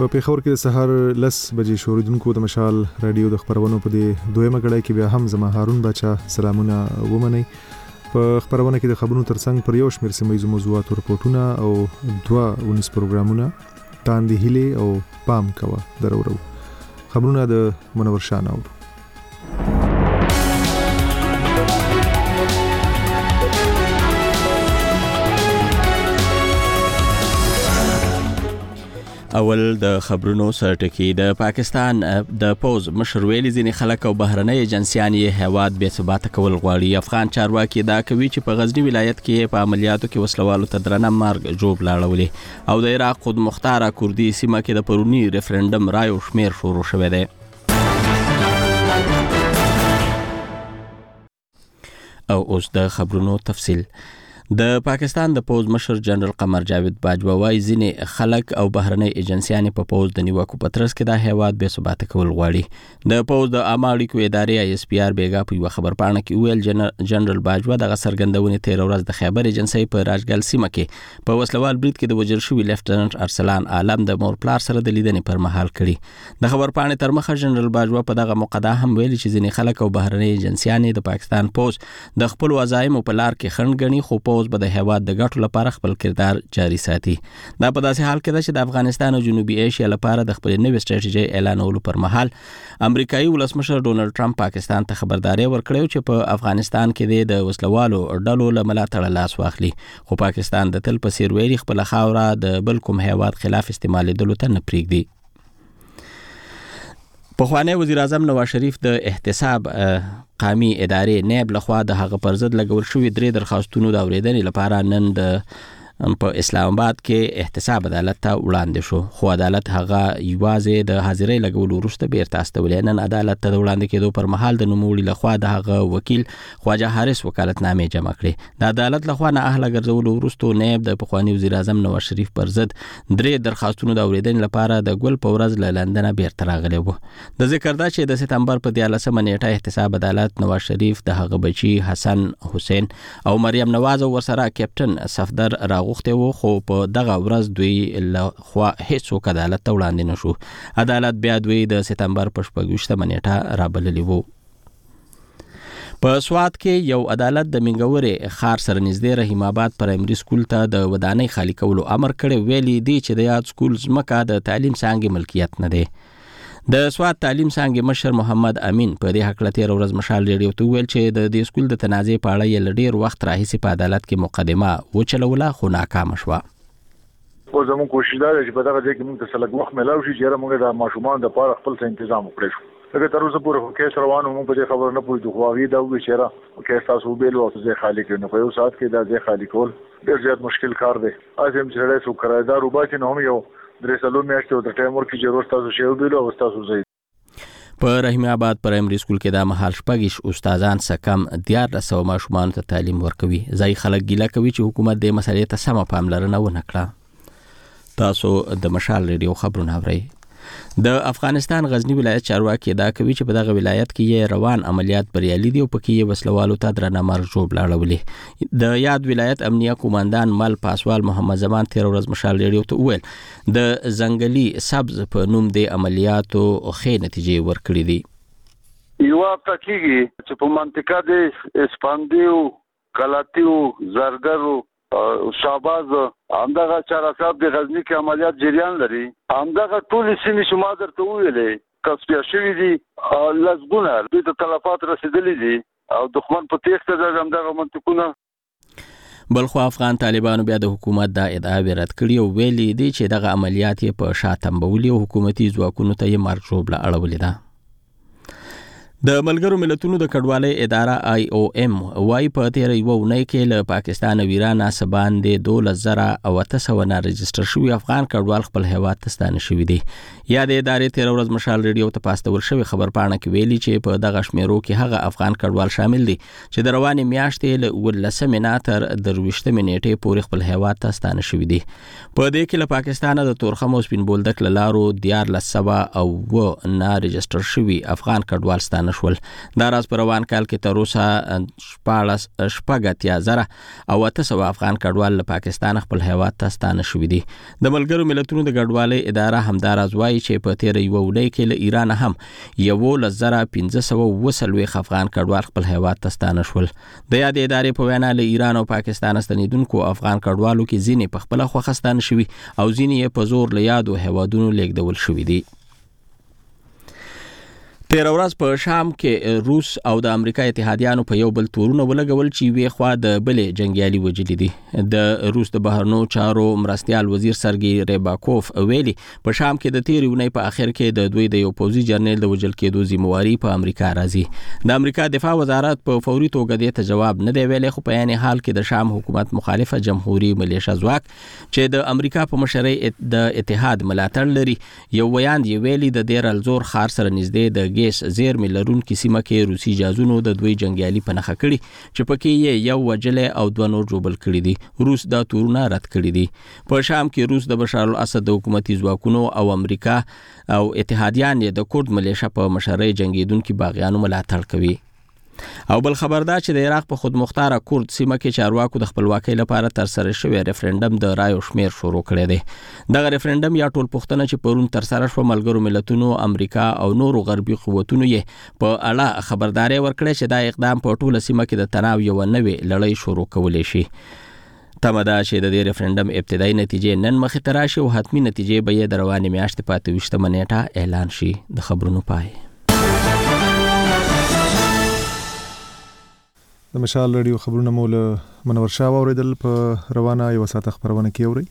په پیښور کې د سهار 10 بجې شوریدونکو د مشال رادیو د خبرونو په دې دویمه غړۍ کې بیا هم زما هارون بچا سلامونه ومني. په خبرونه کې د خبرونو ترڅنګ پر یو شمېر سیمه موضوعاتو رپورټونه او 2 ونیس پروګرامونه تاندې هلي او پام کوه درورو. خبرونه د منور شاه نور. اول د خبرونو سرټکی د پاکستان د پوز مشر ویلي ځینې خلک او بهرنۍ ایجنسیان یې هیواد بې ثباته کول غواړي. افغان چارواکي دا کوي چې په غزنی ولایت کې په عملیاتو کې وسلوالو ته درنه مرګ جوړ لاړولې او د عراق خود مختاره کردي سیمه کې د پرونی ریفرندم رایو شمیر شروع شوی دی. او اوس د خبرونو تفصیل. د پاکستان د پوز مشر جنرال قمر جاوید باجوا وايي ځینې خلک او بهرنۍ ایجنسیانې په پوز د نیوکو په ترڅ کې د هیواد بې ثباته کول غواړي. د پوز د عامه اړیکو ادارې ISPR بیګا په یو خبرپاڼه کې ویل جنرال باجوا دغه څرګندونې 13 ورځ د خیبر ایجنسۍ په راجګل سیمه کې په وسلوال برید کې د وژل شوي لیفټننټ ارسلان عالم د مور پلار سره د لیدنې پر مهال کړي. د خبرپاڼې تر مخه جنرال باجوا په دغه موقعه هم ویلي چې ځینې خلک او بهرنۍ ایجنسیانې د پاکستان پوز د خپل وظایفو په لار کې خنډ ګڼي خو پوز به د هیواد د ګټو لپاره خپل کردار جاري ساتي. دا په داسې حال کې ده چې د افغانستان او جنوبي ایشیا لپاره د خپل نوې سټریټیجي اعلانولو پر مهال امریکایي ولسمشر ډونالد ټرمپ پاکستان ته خبرداري ورکړې چې په افغانستان کې د وسلوالو ډلو له ملاتړ لاس واخلي. خو پاکستان د تل په څیر ویلي خپل خاوره د بل کوم هیواد خلاف استعمالېدلو ته نه پرېږدي. پخوانی وزیر اعظم نواز شریف د احتساب قومي ادارې نیب لخوا د هغه پر ضد لګول شوی 3 درخواستونو د اورېدنې لپاره نن د په اسلام آباد کې احتساب عدالت ته وړاندې شو. خو عدالت هغه یوازې د حاضرۍ لګولو وروسته بیرته استولې. نن عدالت ته د وړاندې کېدو پر مهال د نوموړي لخوا د هغه وکیل خواجه حارث وکالتنامې جمع کړې. د عدالت لخوا نه اهله ګرځولو وروسته نیب د پخوانی وزیر اعظم نواز شریف پر ضد 3 درخواستونو د اورېدنې لپاره د ګل په ورځ له لندن بیرته راغلی و. د ذکر ده چې د سپتمبر په 13 نیټه احتساب عدالت نواز شریف د هغه بچی حسن حسین او مریم نواز ورسره کیپټن صفدر غوښته وو خو په دغه ورځ دوی له خوا هیڅوک عدالت ته وړاندې نشو. عدالت بیا دوی د سپتمبر په 26 نیټه رابللی وو. په سوات کې یو عدالت د منګورې خار سره نږدې رحیم آباد پرایمري سکول ته د ودانۍ خالی کولو امر کړی. ویلي دی چې د یاد سکول ځمکه د تعلیم څانګې ملکیت نه دی. د سوات تعلیم څانګې مشر محمد امین په دې حق له 13 ورځ مشال ریډیو ته ویل چې د دې سکول د تنازع په اړه یې ډېر وخت راهیسې په عدالت کې مقدمه وچلوله خو ناکامه شوه. خو زموږ کوشش دا دی چې په دغه ځای کې موږ ته سلګ وخت ملاو شي چې موږ د ماشومان لپاره خپل څه تنظیم وکړو. لکه تر اوسه پورې کیس روانو موږ په دې خبره نه پوهېدو خو هغوی دا وویل چې یاره کیس تاسو وبېلو او ځای خالي کړئ. نو په یو ساعت کې دا ځای خالي کول ډېر زیات مشکل کار دی. هسې هم چې سړی څوک کرایدار وباسي نو هم یو 3 میاشتې ورته ټایم ورکړي چې روز تاسو شی وبېلو او تاسو ځئ. په رحیم آباد پرایمري سکول کې د مهال 6 استادان سکم 1400 ماشومان ته تعلیم ورکوي. ځای خلک ګیله کوي چې حکومت د مسلې ته سمه پاملرنه ونه کړه. تاسو د مشال ریډیو خبرونه اورئ. د افغانستان غزنی ولایت چارواکي دا کوي چې په دغه ولایت کې روان عملیات بریالي دي او پکې یې وسلوالو ته درنه مرګ جوړ لاړولې. د یاد ولایت امنیه قوماندان مل پاسوال محمد زمان 13 ورځ مشال ریډیو ته وویل د ځنګلي سبز په نوم د عملیاتو ښې نتیجې ورکړې دي. یو تکیږي چې په منطقه د اسپاندیو کلاتیو زرګرو شاباز همدغه چارصاب د غزنی کې عملیات جریان لري. همدغه ټول سیمې چې ما درته ویلې کسبیا شوي دي لسګونه دوی ته تلفات رسېدلي دي او دښمن په تېښته ده همدغه منطقونه. بلخو افغان طالبانو بیا د حکومت دا ادعا رد کړې او ویلي دي چې دغه عملیات یې په شا تنبولي او حکومتي ځواکونو ته یې مرګ ژوبله اړولې ده. د ملګرو ملتونو د کډوالۍ اداره IOM وايي په تیر یو اونۍ کې له پاکستان او ایران څخه باندې 12800 نه رجستر شوي افغان کډوال خپل هیواد ته ستانه شوي دي. یا د ادارې 13 ورځ مشال ریډیو ته پاستول شوی خبرپاڼه کې ویلي چې په دغه شمیرو کې هغه افغان کډوال شامل دي چې د روانې میاشتې له 19 نه تر 23 نیټې پورې خپل هیواد ته ستانه شوي دي. په دې کې له پاکستان د تورخم او سپین بولدک لارو 1400 او نه رجستر شوي افغان کډوال ستانه ستانه شول. دا راز په روان کال کې تر اوسه 14,000 او 800 افغان کډوال له پاکستان خپل هیواد ته ستانه شوي دي. د ملګرو ملتونو د کډوالۍ اداره همدا راز وایي چې په تیر یو ولای کې له ایران هم 11,540 افغان کډوال خپل هیواد ته ستانه شول. د یاد ادارې په وینا له ایران او پاکستان ستنیدونکو افغان کډوالو کې ځینې په خپل خوښه ستانه شوي او ځینې یې په زور له یادو هیوادونو لیږدول شوي دي. تیر ورځ په شام کې روس او د امریکا اتحادیانو په یو بل تورونه ولګول چې وی خوا د بلې جنگیالي وجلي دي. د روس د بهرنیو چارو مرستیال وزیر سرګي ریباکوف ویلي په شام کې د تیر یونۍ په اخر کې د دوی د یو پوځي جنرال د وجل کېدو ذمہواری په امریکا راځي. د امریکا دفاع وزارت په فوري توګه د جواب نه دی ویلي، خو په عین حال کې د شام حکومت مخالفه جمهوریت ملیشه ځواک چې د امریکا په مشرۍ د اتحاد ملاتړ لري یو ویاند یې ویلي د دیر الزور خار سره نږدې د ګیس زیرمې لرونکي سیمه کې روسي جازونو د دوی جنگیالي په نښه کړي چې پکې یې یو وجلې او 2 نور جوړ کړي دي. روس دا تورونه رد کړي دي. په شام کې روس د بشار الاسد د حکومتي ځواکونو او امریکا او اتحادیان د کورد ملیشه په مشرۍ جنگیدونکو باغیانو ملاتړ کوي. او بل خبردار چې د عراق په خود مختار کورد سیمه کې چارواکو د خپلواکۍ لپاره تر سره شوی ریفرندم د رایو شمیر شروع کړی دی. دغه ریفرندم یا ټول پوښتنه چې پرون تر سره شو ملګرو ملتونو، امریکا او نورو غربي قوتونو یې په اړه خبرداري ورکړه چې دا اقدام په ټوله سیمه کې د تناو یو نوې لړۍ شروع کولی شي. تمه ده چې د دې ریفرندم ابتدایي نتیجې نن مخې ته راشي او حتمي نتیجې به یې د روانې میاشتې په 28 نیټه اعلان شي. د خبرونو پای. د مشال رادیو خبرونه مول منور شاه اوریدل په روانه یو ساعت خبرونه کې اوري.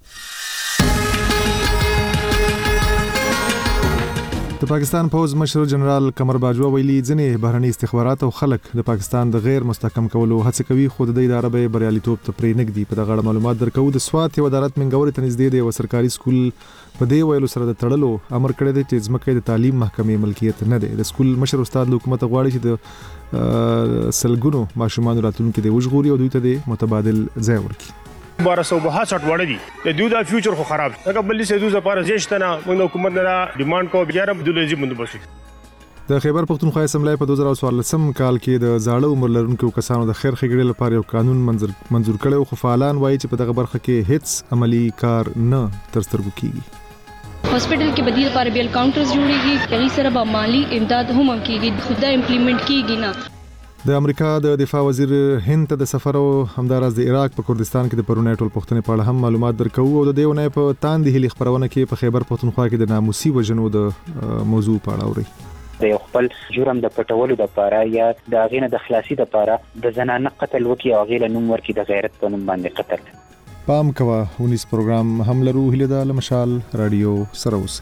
د پاکستان پوز مشر جنرال قمر باجوا ویلي ځنې بهرني استخبارات او خلک د پاکستان د غیر مستحکم کولو هڅه کوي، خو د ادارې به بریالیتوب ته پرې نګدي. په دغه اړه معلومات درکو. د سوات یو ادارت منګوري ته نږدې دی یو سرکاري سکول په دې ویلو سره د تړلو امر کړی دی چې ځمکه د تعلیم محکمې ملکیت نه دی. د سکول مشر استاد حکومت غواړي چې د سلګونو ماشومان راتلونکي دی وژغوري او دوی ته د متبادل ځای ورکړي. 1262 وړ دي د دوی د فیوچر خو خراب هغه بلې سې دوی لپاره زیشتنه موږ حکومت نه ډیماند کو بیا رب دولې بندوبست. د خیبر پختونخوا اسمبلی په 2014 کال کې د زاړه عمر لرونکو کسانو د خیر ښېګړې لپاره یو قانون منظور کړی، خو فعالان وایي چې په دغه برخه کې هیڅ عملی کار نه تر سترګو کیږي. हॉस्पिटल के बदील पर बेल काउंटर्स जोड़ेगी यही सर अब माली इमदाद हम कीगी खुदा इम्प्लीमेंट कीगी ना. د امریکا د دفاع وزیر هند ته د سفر او همدارس د عراق په کردستان کې د پرونی ټول پښتنې په اړه هم معلومات درکو او د دیونه په تاندې هلي خبرونه کې په خیبر پختونخوا کې د ناموسي وژنو د موضوع په اړه اوري. د خپل جرم د پټولو د لپاره یا د غینه د خلاصي د لپاره د زنانه قتل وکي او غیله نوم ورکي د غیرت په نوم باندې قتل. پام کوه 19 پروګرام هم لرو هله د مشال رادیو سره اوسه.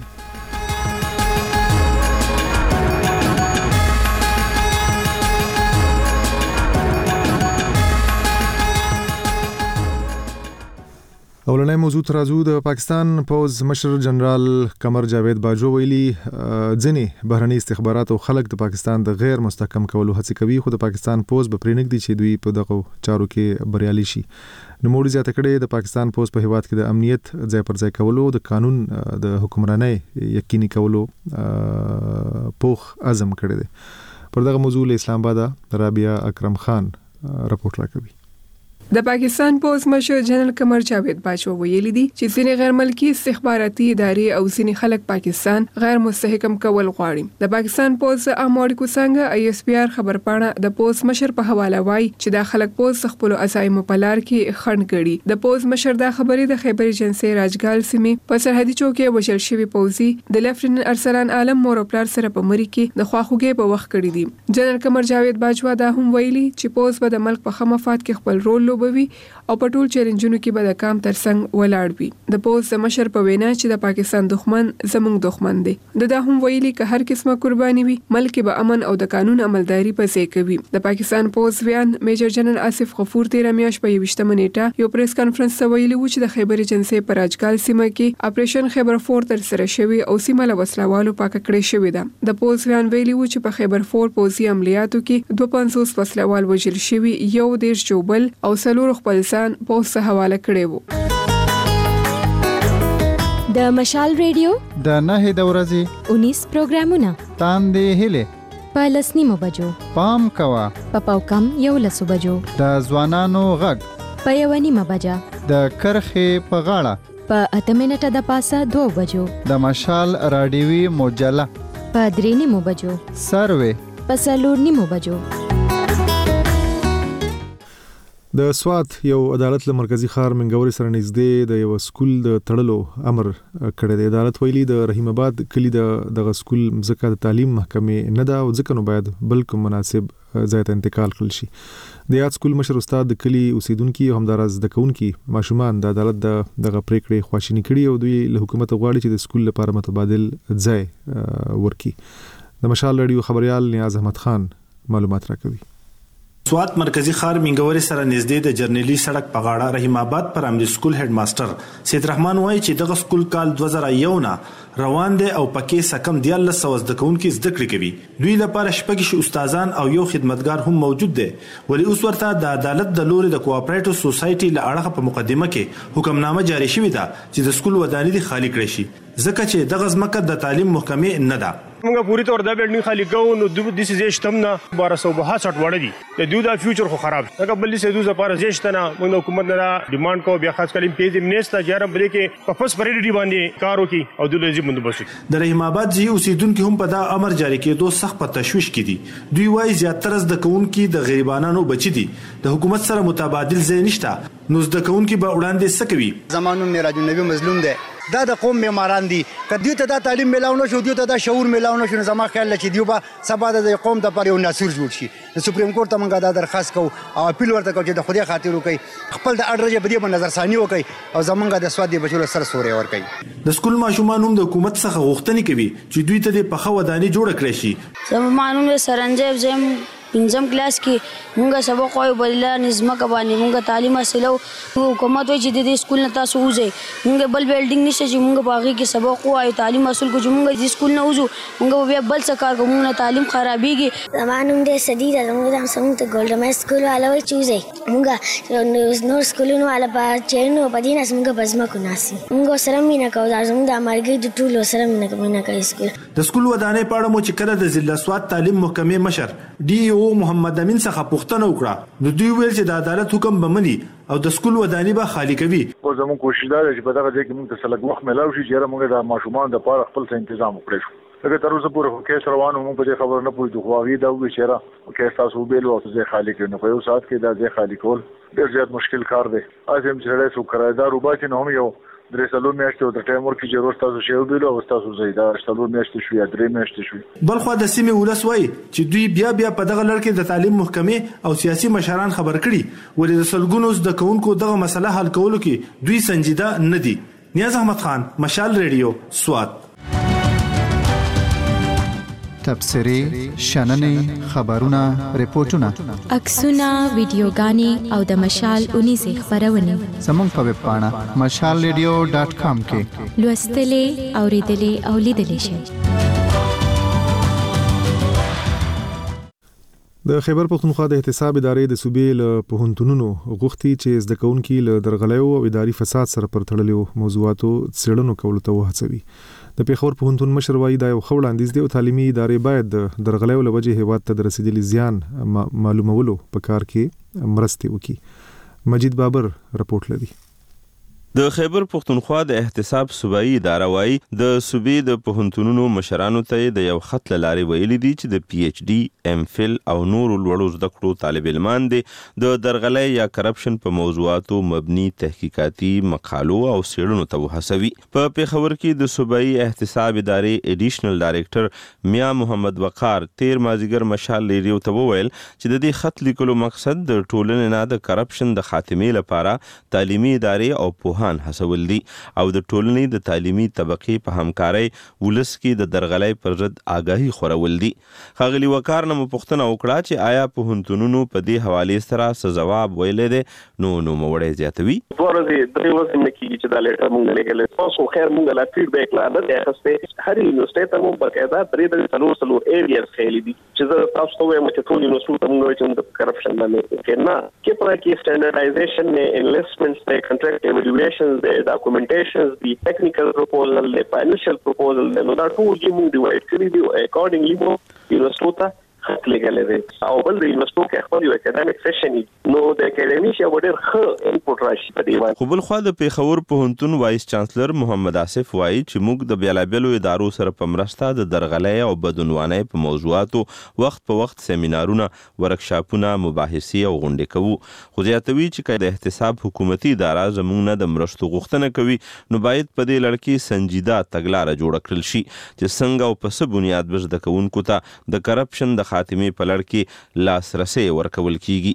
اولنې موضوع ترازو د پاکستان پوز مشر جنرال قمر جاوید باجوا ویلي ځنې بهرني استخبارات او خلک د پاکستان د غیر مستحکم کولو هڅه کوي، خو د پاکستان پوز به پرېنګدي چې دوی په دغه چارو کې بریالي شي. نو موږ زیاته کړې د پاکستان پوز په هیواد کې د امنیت ځای پر ځای کولو د قانون د حکمرانۍ یقیني کولو پوخ عزم کړی دی. پر دغه موضوع له اسلام آباد رابعه اکرم خان رپورټ راکوي. د پاکستان پوز مشر جنرال قمر جاوید باجوا ویلي دي چې ځینې غیر ملکی استخباراتي ادارې او ځینې خلک پاکستان غیر مستحکم کول غواړي. د پاکستان پوز امریکو څنګه ISPR خبرپاڼه د پوز مشر په حواله وایي چې دا خلک پوز خپل عزایم په لار کې خنډ کړي. د پوز مشر دا خبرې د خیبر ایجنسی راجګال سیمې په سرحدي چوکۍ وشل شوی پوزي د لیفټیننټ ارسلان عالم مورپلار سره په مری کې د خواخوږي په وخت کړی دي. جنرال قمر جاوید باجوا دا هم ویلي چې پوز به د ملک په خمافات کې خپل رول بوي او په ټول چیلنجونو کې به د کام ترڅنګ ولاړ وي. د پوز مشر په وینا چې د پاکستان دښمن زموږ دښمن دی. دا هم ویلي که هر قسمه قرباني وي ملک به امن او د قانون عملداري پسې کوي. د پاکستان پوز ویان میجر جنرال آصف غفور 13 میاشت په 28 نیټه یو پریس کانفرنس ته ویلي و چې د خیبر ایجنسی پر راجګال سیمه کې اپریشن خیبر فور تر سره شوی او سیمه له وسلوالو پاک کړی شوی ده. د پوز ویان ویلي و چې په خیبر فور پوزي عملیاتو کې 250 وسلوال وژل شوی، یو دیش جوبل او سلور خپل ځان پوز ته حواله کړی وو. د مشال ریډیو د 9 د ورځې 19 پروګرامونه تاندې هله په 10:30 بجو. پام کوه په پاوکم 11 بجو. د ځوانانو غږ په 1:30 بجه. د کرخې په غاړه په 8 منټه د پاسه 2 بجو. د مشال رادیوي مجله په 3:30 بجو. سروې په 4:30 بجو. د سوات یو عدالت له مرکزی ښار منګوري سره نږدې د یو سکول د تړلو امر کړی دی. عدالت ویلي د رحیم آباد کلی د سکول مزکه د تعلیم محکمې نه دا او ځکه نو باید بل کوم مناسب ځای ته انتقال کړل شي. د یاد سکول مشر استاد د کلی اوسیدونکو همدارز د کونکي ماشومان د عدالت دغه پریکړې خواشینی کړي او دوی له حکومت غواړي چې د سکول لپاره متبادل ځای ورکړي. د مشال رادیو خبريال نیاز احمد خان معلومات راکوي. سوات مرکزی ښار منګوري سره نږدې د جرنیلی سړک په غاړه رحیم آباد پرایمري سکول هډ ماستر سید رحمان وایي چې دغه سکول کال 2001 نه روان دي او پکې سکم 1900 زده کوونکي زده کړې کوي. دوی لپاره شپږ استادان او یو خدمتګار هم موجود دي. ولی اوس ورته د عدالت د لوري د کوآپریټیو سوسایټي له اړخه په مقدمه کې حکمنامه جاری شوې ده چې د سکول ودانۍ دي خالی کړي شي ځکه چې دغه ځمکه د تعلیم محکمې نه ده. موږ پوری طور دا بلډینګ خالی کوو نو د دې سیزې شتمنه 1262 وړه دي د دوی د فیوچر خو خراب هغه بلې سې دوی لپاره زیشتنه موږ حکومت نه ډیماند کو بیا خاص کلیم پیځ منستا جارم بلې کې په فس پریډ دی باندې کار وکي او د لږی بندوبست. د رحیم آباد ځي اوسیدونکو هم په دا امر جاری کېدو سخت په تشویش کې دي. دوی وايي زیاتره زده کوونکي د غریبانو بچي دي. د حکومت سره متبادل ځای نشته نو زده کوونکي به وړاندې سکوي. زمانو میراج النبی مظلوم ده دا د قوم بیماران دي کدی ته دا تعلیم ملاو نه شو دی ته دا شعور ملاو نه شو زما خیال لچ دیو به سبا د قوم د پر یو ناصر جوړ شي. د سپریم کورټ ته موږ دا درخواست کوو او اپیل ورته کوو چې د خدای خاطر وکړي خپل د اډرجه بدی په نظر ثاني وکړي او زمونږ د سواد دی بچو سره سوري ور کوي. د سکول ماشومان هم د حکومت څخه غوښتنه کوي چې دوی ته د پخه ودانۍ جوړ کړي شي. زمانو سرنجب زم پنځم کلاس کې مونږه سبق وایو بللا نظم کا باندې مونږه تعلیم حاصلو حکومت وایي چې د سکول نه تاسو وځي مونږه بل بلډینګ نشته چې مونږه باغی کې سبق وایو تعلیم حاصل کو چې مونږه د سکول نه وځو مونږه بیا بل څه کار کوو مونږه تعلیم خرابېږي. زمانو د سدیده مونږه سمون ته ګولډ مې سکول والا وایي چې وځي مونږه نور سکولونو والا په چینو په دیناس مونږه بزما کو ناسي مونږه سره مینا کوو دا زموږ د امرګي د ټولو سره مینا کوي سکول. د سکول ودانۍ په اړه مو چې کله د ضلع سواد تعلیم محکمې مشر ډي او محمد امین څخه پوښتنه وکړه نو دوی ویل چې د عدالت حکم به مني او د سکول ودانۍ به خالی کوي. او زموږ کوشش دا چې په دغه ځای کې موږ ته سلګ وخت ملاوي شي چې موږ د ماشومان د لپاره خپل څه تنظیم وکړو. هغه تر اوسه پورې کیس روانو موږ په دې خبر نه پوهیږو خو هغه دا وی چې کیس تاسو بیل او ځای خالی کړي نو په یو ساعت کې دا ځای خالی کول ډېر زیات مشکل کار دی. اځم چې له څو کرایدار وباسي نو هم یو درې سلو میاشتې د ټایم ورکې ضرورت تاسو شی وبیل او تاسو زیاده سلو میاشتې شو یا درې میاشتې شو. بل خو د سیمې ولس وایي چې دوی بیا په دغه لړ کې د تعلیم محکمې او سیاسي مشران خبر کړي ولې د سلګونو زده کوونکو دغه مسله حل کولو کې دوی سنجیده نه دي. نیاز احمد خان مشال رادیو سوات. تبصرې شننې خبرونه ریپورتونه عکسونه ویډیوګانې او د مشال 19 خبرونه زموږ په ویب پاڼه mashalradio.com کې لوستلې اوریدلې او لیدلې شئ. د خیبر پختونخوا د احتساب ادارې د صوبې له پوهنتونونو غوښتي چې زده کوونکي له درغلیو او اداري فساد سره پر تړلو موضوعاتو څېړنو کولو ته وهڅوي. د پیښور پوهنتون مشر وایي دا یو ښه وړاندیز دی او تعلیمي ادارې باید د درغلیو له وجې هېواد ته د رسېدلي زیان معلومولو په کار کې مرستې وکړي. مجید بابر رپورټ لري. د خیبر پختونخوا د احتساب صوبایي اداره وايي د صوبې د پوهنتونونو مشرانو ته د یو خط له لارې ویلي دي چې د پی ایچ ډي ام فل او نورو لوړو زده کړو طالب علمان دي د درغلۍ یا کرپشن په موضوعاتو مبني تحقیقاتي مقالو او څېړنو ته وهڅوي. په پیښور کې د صوبایي احتساب ادارې ایډیشنل ډایریکټر میا محمد وقار تیر مازیګر مشال رادیو ته وویل چې د دې خط لیکلو مقصد د ټولنې نه د کرپشن د خاتمې لپاره تعلیمي ادارې او پوهان هڅول دي او د ټولنې د تعلیمي طبقې په همکارۍ ولس کې د درغلۍ پر ضد آګاهي خورول دي. ښاغلي وقار نه مو پوښتنه وکړه چې آیا پوهنتونونو په دې حوالې سره څه ځواب ویلی دی نو نوموړی زیاتوي. دوه ورځې درې ورځې نه کېږي چې دا لیټر موږ لېږلی تاسو خیر موږ لا فیډبیک لا نه دی اخیستی. هر یونیورسټۍ ته مو باقاعده درې څلور ایریاز ښیلي دي چې زه تاسو ته وایم چې ټول یونیورسټیو ته موږ وایو چې موږ کرپشن باندې کې نه کې پوره کې سټینډرډایزیشن دی انویسټمنټس دی کنټراکټ ایوالویشن the documentations, the technical proposal, the financial proposal, نو دا ټول کې موږ ډیوایډ کړی دی اکارډنګلی مو یونیورسټو ته خط لګلې دي او بل د یونیورسيټو کې خپل یو اکیډمیک سیشن نو د اکیډمیک یو ډېر ښه انپوټ راشي په دې باندې. خو بل خو د پیښور پوهنتون وایس چانسلر محمد آصف وایي چې موږ د بیلابیلو ادارو سره په مرسته د درغلۍ او بدعنوانۍ په موضوعاتو وخت په وخت سیمینارونه، ورکشاپونه، مباحثې او غونډې کوو. خو زیاتوي چې که د احتساب حکومتي اداره زموږ نه د مرستو غوښتنه کوي نو باید په دې لړ کې سنجیده تګلاره جوړه کړل شي چې څنګه او په څه بنیاد به زده کوونکو ته د کرپشن د خاتمې په لړ کې لاسرسی ورکول کیږي.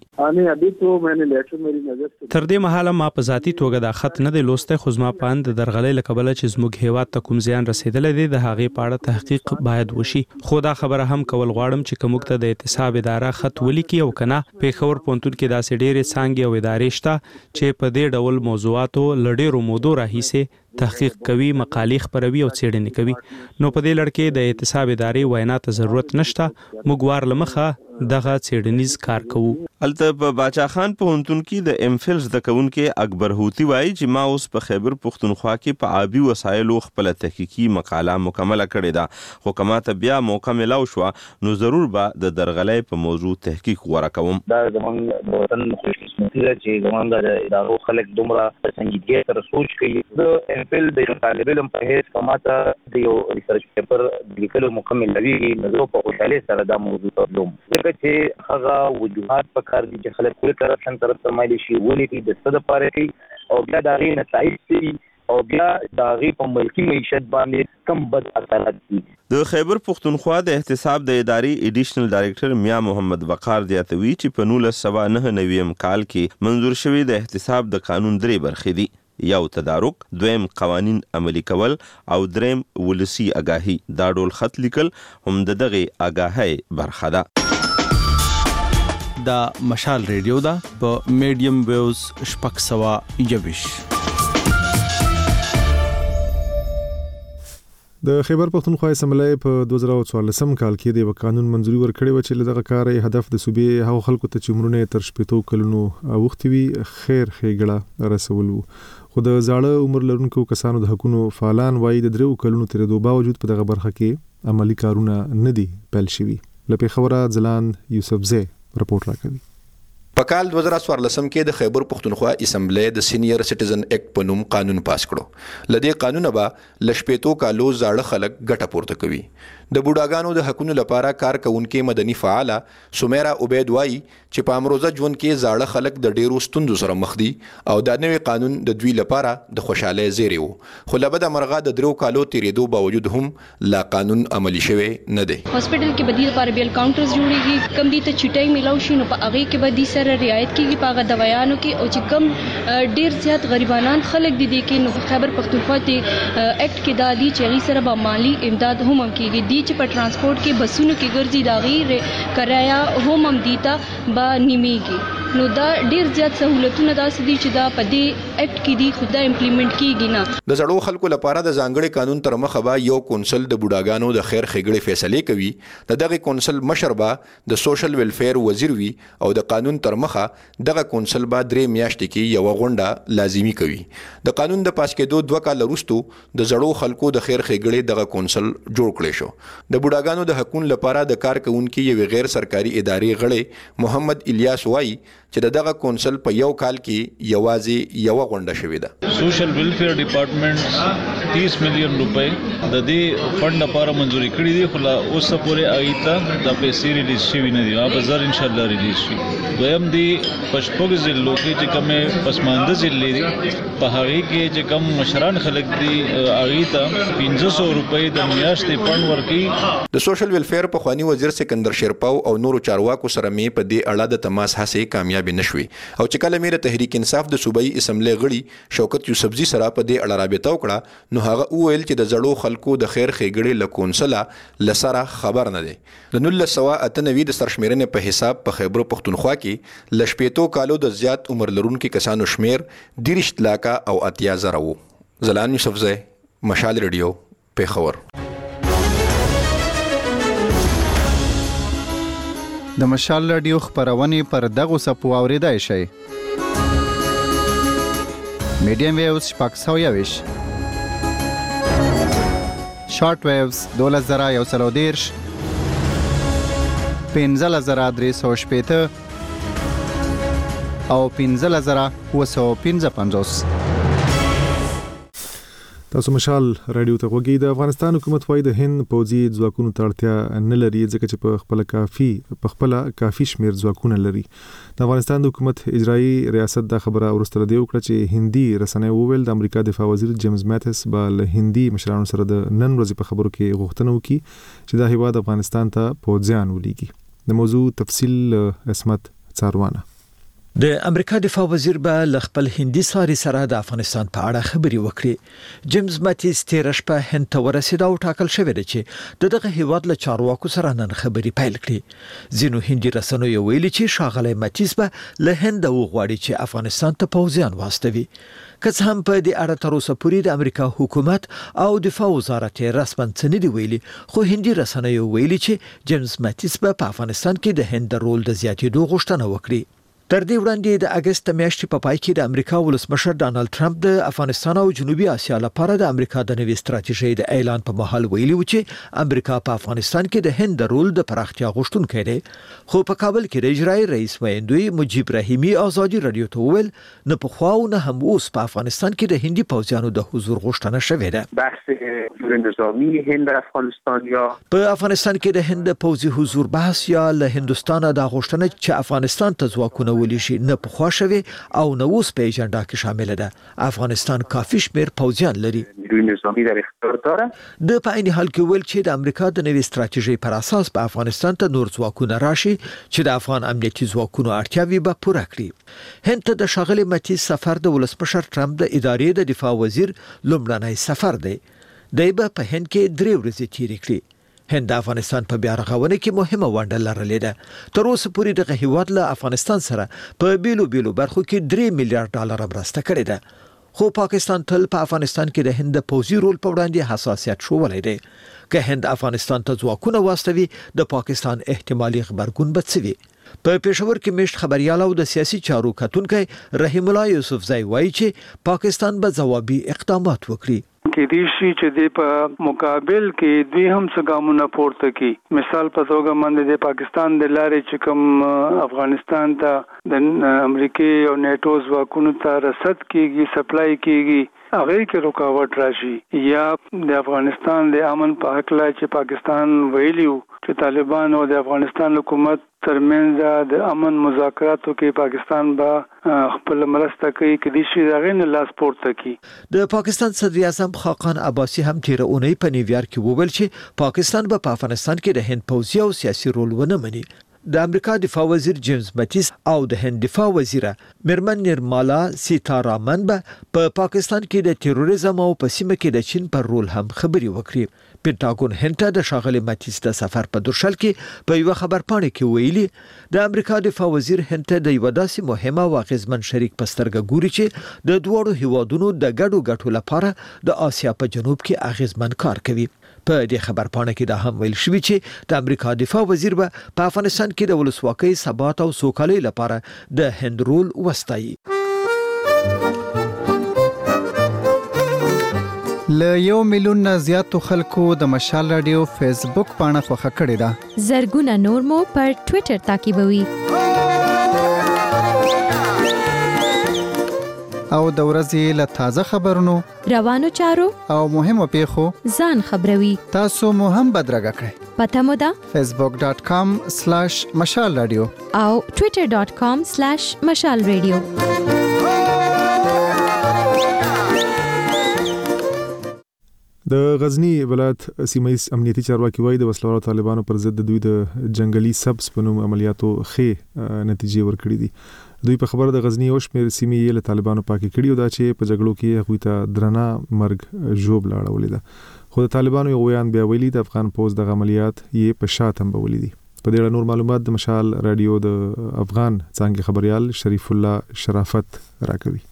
تر دې مهاله ما په ذاتي توګه دا خط نه دی لوستی، خو زما په اند د درغلۍ له کبله چې زموږ هیواد ته کوم زیان رسېدلی دی د هغې په اړه تحقیق باید وشي. خو دا خبره هم کول غواړم چې که موږ ته د احتساب اداره خط ولیکي او که نه، پیښور پوهنتون کې داسې ډېرې څانګې او ادارې شته چې په دې ډول موضوعاتو له ډېرو مودو راهیسې تحقیق کوي، مقالې خپروي او څېړنې کوي. نو په دې لړ کې د احتساب ادارې وینا ته ضرورت نشته. موږ وار له مخه دغه څېړنیز کار کوو. هلته په باچا خان پوهنتون کې د ام فل زده کوونکی اکبر هوتي وایي چې ما اوس په خیبر پښتونخوا کې په آبي وسایلو خپله تحقیقي مقاله مکمله کړې ده، خو که ماته بیا موقع میلاو شوه نو ضرور به د درغلۍ په موضوع تحقیق غوره کوم. دا زموږ د وطن خوشقسمتي ده چې زموږ د ادارو خلک دومره په سنجیدګۍ سره سوچ کوي. د ام فل د یو طالب علم په حیث که ماته د یو ریسرچ پیپر لیکلو مکمل لویږي نو زه په خوشحالۍ سره دا موضوع ته تلم، ځکه چې هغه وجوهات په کار دي چې خلک ټول کرپشن طرف ته مایل شي، ولې کې د څه دپاره کوي او بیا د هغې نتایج څه او بیا د هغې په ملکي معیشت باندې کم بد اثرات دي. د خیبر پښتونخوا د احتساب د ادارې ایډیشنل ډایرکټر میا محمد وقار زیاتوي چې په 1999 کال کې منظور شوی د احتساب د قانون 3 برخې دي: یو تدارک، دویم قوانین عملی کول او دریم ولسی آگاهی. دا ډول خط لیکل هم د دغه آگاهی برخه ده. دا مشال ریډیو ده په میډیم ویوز 621. د خیبر پښتونخوا اسمبلی په 2014 کال کې د قانون منځوري ورکړې و چې دغه کار هدف د صوبې هغو خلکو ته چې عمرونه تر 80 کلونو اوښتي وي خیر ښېګړه رسول وو. خو د زاړه عمر لرونکو کسانو د حقونو فعالان وایي د 3 کلونو تېرېدو باوجود په دغه برخه کې عملی کارونه نه دي پیل شوي. له پیښوره ځلان یوسفزی رپورټ راکوي. په کال 2014 کې د خیبر پښتونخوا اسمبلی د سینیئر سټیزن اکټ په نوم قانون پاس کړو. لدې قانون به لشپېتو کالو زاړه خلک ګټه پورته کوي. د بوډاګانو د حقونو لپاره کار کوونکې مدني فعاله سمیرا عبید وایي چې په امروزه ژوند کې زاړه خلک د ډیرو ستونزو سره مخ دي او دا نوې قانون د دوی لپاره د خوشحالۍ زیری وو. خو لبد مرغه د 3 کالو تیریدو باوجود هم لا قانون عملی شوی نه دی. هاسپټل کې بدیل لپاره بیل کاونټرز جوړیږي، کم دي ته چټای میلاو شي نو په هغه کې به دي سره رعایت کیږي په هغه دوايانو کې، او چې کم ډیر زیات غریبانان خلک دي کې نو خیبر پښتونخوا ته اکټ کې دا دي چې غي سره به مالی امداد هم کیږي. دي چې په ترانسپورت کې بسونو کې ګرځي دا غیر کرایه هم دیتا با نیمیږي. نو دا ډیر زیات سہولتونه داسې دي چې دا په دې اکټ کې دي خو دا امپلیمنٹ کیږي نه. د زړو خلکو لپاره د ځانګړي قانون تر مخه به یو کونسل د بوډاګانو د خیر ښېګړې فیصلې کوي. د دغه کونسل مشر به د سوشل ویلفیر وزیر وي او د قانون تر مخه دغه کونسل به 3 میاشتې کې یو غونډه لازمی کوي. د قانون د پاس کېدو 2 کال وروسته د زړو خلکو د خیر ښېګړې دغه کونسل جوړ کړی شو. د بوډاګانو د حقوقو لپاره د کار کوونکي یو غیر سرکاري ادارې غړي محمد الیاس وایي چې دغه کونسل په یو کال کې یوازې یو غونډه شوې ده. سوشل ویلفیر ډپارټمنټ 30 میلیون روپۍ د دې فند لپاره منځوري کړې دي، خو لا اوسه پورې ایته د پیسې ریلیز شوی نه دي. په زر ان شاء الله ریلیز شي. دویم دی پښپوګ ضلعو کې چې کومه پسمانده ضلع دي په هغه کې چې کوم مشران خلک دي ایته 500 روپۍ د میاشتې فند ورکړي. د سوشل ویلفیر په خوانی وزیر سکندر شیرپاو او نورو چارواکو سره مې په دې اړه د تماس هڅې کامیاب نشوي او چې کله مې تحریک انصاف د صوبایي اسمبلی غړي شوکت یوسفزی سره په دې اړه رابطه وکړه نو هغه وویل چې د زړو خلکو د خیر ښېګړې له کونسله لسره خبر نه دی. د 1998 د سرشمیرنې په حساب په خیبر پښتونخوا کې لشپېتو کالو د زیات عمر لرونکو کسانو شمیر 30 لاکه او 80,000 وو. زلان یوسفزی، مشال ریډیو، پیښور. د مشال رادیو خبرونه پر دغه سپو اوریدای شي. میډیم ویوز 621، شارټ ویوز 2130، 15350 او 15755. تاسو مشال رادیو ته وګورئ. د افغانستان حکومت وايي د هند پوځي ځواکونو ته اړتیا نه لري ځکه چې په خپل کافي شمیر ځواکونه لري. د افغانستان د حکومت اجرایی ریاست دا خبره ورسته دی وکړه چې هندي رسنۍ وویل د امریکا دفاع وزیر جیمز ماتیس به له هندي مشرانو سره د نن ورځې په خبرو کې غوښتنه وکړي چې دا هیواد افغانستان ته پوځیان ولېږي. د موضوع تفصیل اسمت څاروانه. د امریکا دفاع وزیر به خپل هندي ساري سره د افغانستان په اړه خبري وکړي. جیمز ماتیس تیر شپه هند ته ورسېد او ټاکل شوی دی چې دغه هیواد له چارواکو سره نن خبري پیل کړي. ځینو هندي رسنیو ویلي چې ښاغلی ماتیس به له هند وغواړي چې افغانستان ته پوځیان واستوي. که څه هم په دې اړه تر اوسه پورې د امریکا حکومت او دفاع وزارت رسماً څه نه دی ویلي، خو هندي رسنیو ویلي چې جیمز ماتیس به په افغانستان کې د هند رول د زیاتېدو غوښتنه وکړي. تر دې وړاندې د اگست میاشتې په پای کې د امریکا ولسمشر ډانلډ ټرمپ د افغانستان او جنوبي اسیا لپاره د امریکا د نوې ستراتیژۍ د اعلان په مهال ویلي و چې امریکا په افغانستان کې د هند رول د پراختیا غوښتونکی دی. خو په کابل کې د اجرایي رئیس ویندوی مجیب رحیمی ازادي رادیو ته وویل نه پخوا او نه هم اوس په افغانستان کې د هندي پوځیانو د حضور غوښتنه شوې ده. بحث حضور نظامی هند در افغانستان یا په افغانستان کې د هند پوځي حضور بحث یا له هندستان د غوښتنه چې افغانستان ته ځواکونه ولېږي نه پخوا شوی او نه اوس په اجنډا کې شامل ده. افغانستان کافي شمیر پوځیان لري. نیروی نظامی در اختیار داره. د په عین حال کې ویل چې د امریکا د نوې ستراتیژۍ پر اساس په افغانستان ته نور ځواکونه راشي چې د افغان امنیتي ځواکونو اړتیاوي به پوره کړي. هند ته د ښاغلي ماتیس سفر د ولسمشر ټرمپ د ادارې د دفاع وزیر لومړنی سفر دی. دی به په هند کې 3 ورځې تیرې کړي. هند د افغانستان په بیا رغونه کې مهمه ونډه لرلې ده. تر اوسه پورې دغه هیواد له افغانستان سره په بیلو برخو کې 3 میلیارډ ډالر مرسته کړې ده. خو پاکستان تل په افغانستان کې د هند د پوځي رول په وړاندې حساسیت ښودلی دی. که هند افغانستان ته ځواکونه واستوي د پاکستان احتمالي غبرګون به څه وي. په پېښور کې مشت خبريال او د سیاسي چارو کتونکي رحیم الله یوسفزئی وایي چې پاکستان به ځوابي اقدامات وکړي. کې دي چې د په مقابل کې دوی هم څه ګامونه پورته کړي. مثال په توګه باندې د پاکستان د لارې چې کوم افغانستان ته د امریکای او نیټو ځواکونو ته رسد کیږي، سپلای کیږي، هغه کې رکاوټ راشي یا د افغانستان د امن په حق لا چې پاکستان ویلیو چې طالبان او د افغانستان حکومت ترمنځ د امن مذاکراتو کې پاکستان به خپل مرسته کوي کې دي چې دغه نه لاس پورته کوي. د پاکستان صدر اعظم خاقان عباسي هم تیر اونۍ په نیویارک کې وویل چې پاکستان به په افغانستان کې د هند پوځي او سیاسي رول ونه مني. د امریکا دفاع وزیر جیمز ماتیس او د هند دفاع وزیره مرمن نرمالا سیتارامن به په پاکستان کې د تروریزم او په سیمه کې د چین پر رول هم خبري وکړي. پینټاګون هند ته د ښاغلي ماتیس د سفر په درشل کې په یو خبرپاڼه کې ویلي د امریکا دفاع وزیر هند ته د یو داسې مهمه او اغیزمن شریک په سترګه ګوري چې د دوړو هیوادونو د ګډو لپاره د آسیا په جنوب کې اغیزمن کار کوي. په دې خبرپاڼه کې دا هم ویل شوی چې د امریکا دفاع وزیر به په افغانستان کې د ولسواکۍ، ثبات او سوکالۍ لپاره د هند رول وستایي. ل 1 میلیون نه زیاتو خلکو د مشال رادیو فیسبوک پاڼه خوښه کړې ده. زرګونه نور مو پر ټوئیټر تعقیبوي. او د ورځې له تازه خبرونو، روانو چارو او مهمو پیښو ځان خبروي. تاسو مو هم بدرګه کړئ. پته مو ده facebook.com/مشال رادیو او twitter.com/مشال رادیو. د غزنی ولایت سیمایي امنیتي چارواکي وایي د وسلوالو طالبانو پر ضد دوی د جنگلي سبز په نوم عملیاتو ښې نتیجې ورکړې دي. دوی په خبره د غزنی او شمیر سیمې له طالبانو پاکي کړي او دا چې په جګړو کې هغوی ته درنه مرګ ژوبله اړولې ده. خو د طالبانو یو ویان بیا ویلي د افغان پوځ د عملیات یې په شاتم بولې دي. په دې اړه نور معلومات د مشال رادیو د افغان څنګه خبريال شریف الله شرافت راکوي.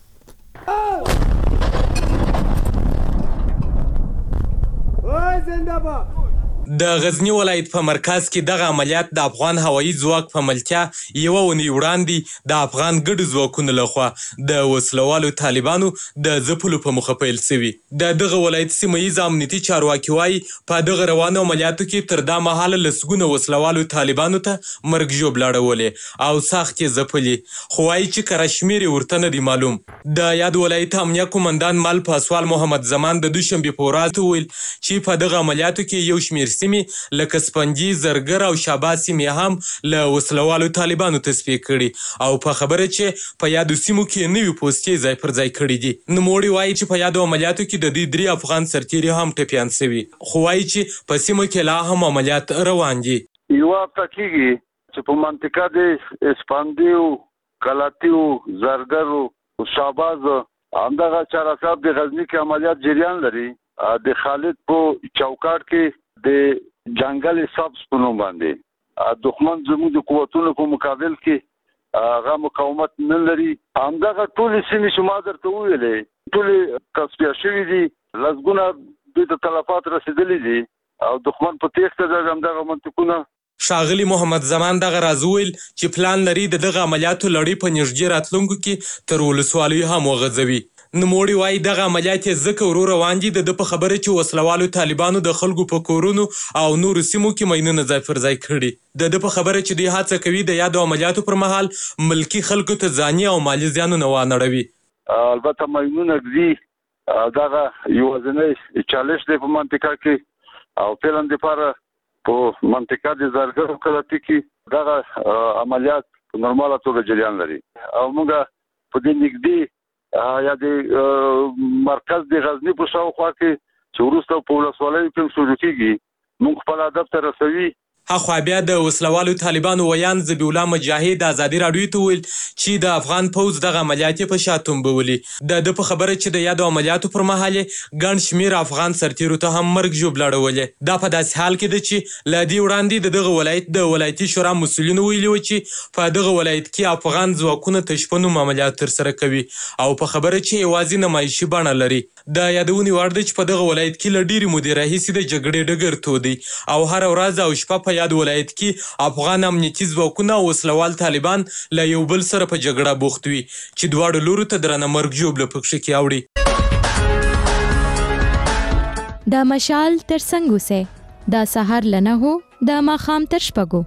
د غزنی ولایت په مرکز کې دغه عملیات د افغان هوایي ځواک په ملتیا یوه اونۍ وړاندې د افغان ګډو ځواکونو لخوا د وسلوالو طالبانو د ځپلو په موخه پیل شوي. د دغه ولایت سیمه ییز امنیتي چارواکي وایي په دغه روانو عملیاتو کې تر دا مهاله لسګونه وسلوالو طالبانو ته مرګ ژوبله اړولې او سخت یې ځپلي، خو وایي چې کره شمېر یې ورته نه دي معلوم. د یاد ولایت امنیه قومندان مل پاسوال محمد زمان د دوشنبې په ورځ وویل چې په دغه عملیاتو کې یو شمېر سیمې لکه سپنجي، زرګر او شاباس سیمې هم له وسلوالو طالبانو تصفیه کړي او په خبره چې په یادو سیمو کې نوي پوستې ځای پر ځای کړي دي. نوموړي وایي چې په یادو عملیاتو کې د دوی 3 افغان سرتیري هم ټپیان شوي، خو وایي چې په سیمو کې لا هم عملیات روان دي. یو هفته کېږي چې په منطقه د سپندیو، کلاتیو، زرګرو او شاباز همدغه چارصاب د غزنی کې عملیات جریان لري. د خالد په چوکاټ کې د جنگل سبز په نوم باندې دښمن زموږ د قوتونو په مقابل کې هغه مقاومت نه لري. همدغه ټولې سیمې چې ما درته وویلې ټولې تصفیه شوي دي، لسګونه دوی ته تلفات رسېدلي دي او دښمن په تېښته دی همدغه منطقونه. ښاغلي محمد زمان دغه راز وویل چې پلان لري د دغه عملیاتو لړۍ په نږدې راتلونکو کې تر ولسوالیو هم وغځوي. نوموړي وایي دغه عملیات یې ځکه ورو روان دي د په خبره چې وسلوالو طالبانو د خلکو په کورونو او نورو سیمو کې ماینونه ځای پر ځای کړي. د په خبره چې دوی هڅه کوي د یادو عملیاتو پر مهال ملکي خلکو ته ځاني او مالي زیانونه وانړوي. البته ماینونه ږدي دغه یوازینی چالش دی په منطقه کې او فعلا دپاره په منطقه د زرګرو کلاتي کې دغه عملیات په نورماله توګه جریان لري او موږ په دې نږدې یا د مرکز د غزنی په شاوخوا کې چې وروسته په ولسوالیو کې شروع کېږي موږ خپل هدف ته رسوي. هخوا بیا د وسلوالو طالبانو ویان ذبیح الله مجاهد ازادي راډیو ته ویل چې د افغان پوځ دغه عملیات په شا تومبولي. د په خبره چې د یادو عملیاتو پر مهال ګڼ شمېر افغان سرتیرو ته هم مرګ ژوبله اړولې. دا په داسې حال کې ده چې له دې وړاندې د دغه ولایت د ولایتي شورا مسؤلینو ویلي وو چې په دغه ولایت کې افغان ځواکونه تشپنوم عملیات ترسره کوي او په خبره چې یوازې نمایشي بڼه لري. د یادونې وړ ده چې په دغه ولایت کې له ډېرې مودې راهیسې د جګړې ډګر تودی او هره ورځ او شپه په یاد ولایت کې افغان امنیتي ځواکونه او وسلوال طالبان له یو بل سره په جګړه بوخت وي چې دواړو لورو ته درنه مرګ ژوبله پکښې کې اوړي. دا مشال تر څنګه سه دا سحر لنه هو دا ماخام تر شپږو.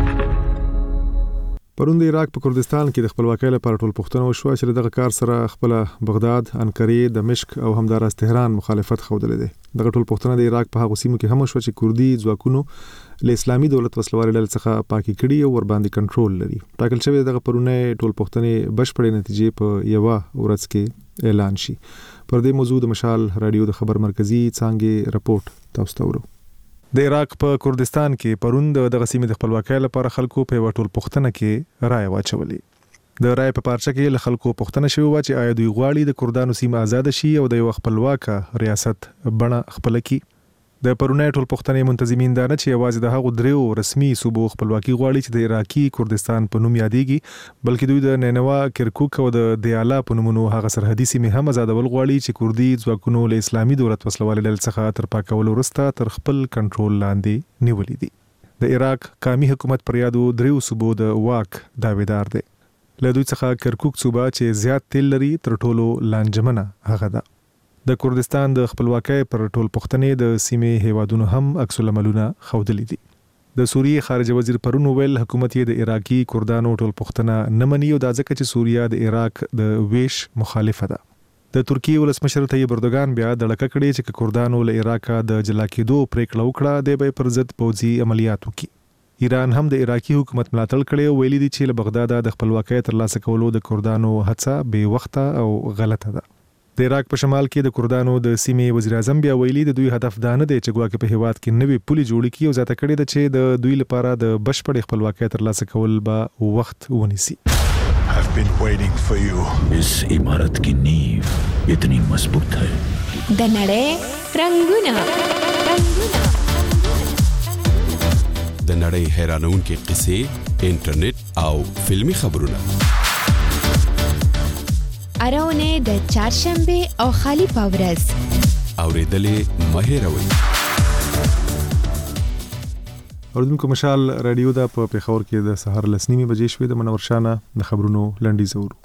پرون د عراق په کردستان کې د خپلواکۍ لپاره ټول پوښتنه وشوه چې دغه کار سره خپل بغداد، انقرې، دمشق او همداراز تهران مخالفت ښودلې ده. دغه ټول پوښتنه د عراق په هغو سیمو کې هم وشوه چې کردي ځواکونو له اسلامي دولت وسلوالې ډلې څخه پاکي کړي او ورباندې کنټرول لري. ټاکل شوی دغه پرونی ټول پوښتنې بشپړې نتیجې په یوه ورځ کې اعلان شي. پر دې موضوع د مشال رادیو د خبر مرکزی څانګې رپورټ تاسو ته ورو. د عراق په کردستان کې پرون دغه سیمې د خپلواکۍ لپاره خلکو په یوه ټول پوښتنه کې رایه واچولې. د رایې په پارچه کې له خلکو پوښتنه شوې وه چې آیا دوی غواړي د کردانو سیمه آزاده شي او د یوه خپلواکه ریاست بڼه خپله کړي. د پرونی ټول پوښتنې منتظمین دا نه چې یوازې د هغو 3 رسمي صوبو خپلواکي غواړي چې د عراقي کردستان په نوم یادېږي، بلکې دوی د نینوا، کرکوک او د دیالا په نومونو هغه سرحدي سیمې هم آزادول غواړي چې کردي ځواکونو له اسلامي دولت وسلوالې ډلې څخه تر پاکولو وروسته تر خپل کنټرول لاندې نیولې دي. د عراق قومي حکومت پر یادو 3 صوبو د واک دعویدار دی. له دوی څخه کرکوک صوبه چې زیات تیل لري تر ټولو لانجمنه هغه ده. د کردستان د خپلواکۍ پر ټول پوښتنې د سیمې هیوادونو هم عکس العملونه ښودلي دي. د سوریې خارجه وزیر پرون ویل حکومت یې د عراقي کردانو ټول پوښتنه نه مني او دا ځکه چې سوریه د عراق د ویش مخالفه ده. د ترکیې ولسمشر طیب اردوغان بیا د لکه کړي چې کردانو له عراق د جلا کېدو پریکړه وکړه د به پر ضد پوځي عملیات وکړي. ایران هم د عراقي حکومت ملاتړ کړي او ویلي دي چې له بغداد د خپلواکۍ ترلاسه کولو د کردانو هڅه بې وخته او غلطه ده. د عراق په شمال کې د کردانو د سیمې وزیر اعظم بیا ویلي د دوی هدف دا نه دی چې ګواکې په هیواد کې نوې پولې جوړې کړي او زیاته کړې ده چې د دوی لپاره د بشپړې خپلواکۍ ترلاسه کول به وخت ونیسي. इस इमारत की नींव इतनी मजबूत है. د نړۍ رنگونه د نړۍ حیرانونکې قصې، انټرنیټ او فلمی خبرونه. اراونه د چهارشنبه او خالی پاورز اوریدلې مهیروي. اوردونکو مشال رادیو دا په پیښور کې د سهار 9:30 بجې شوې د منور شانه د خبرونو لنډي زورو.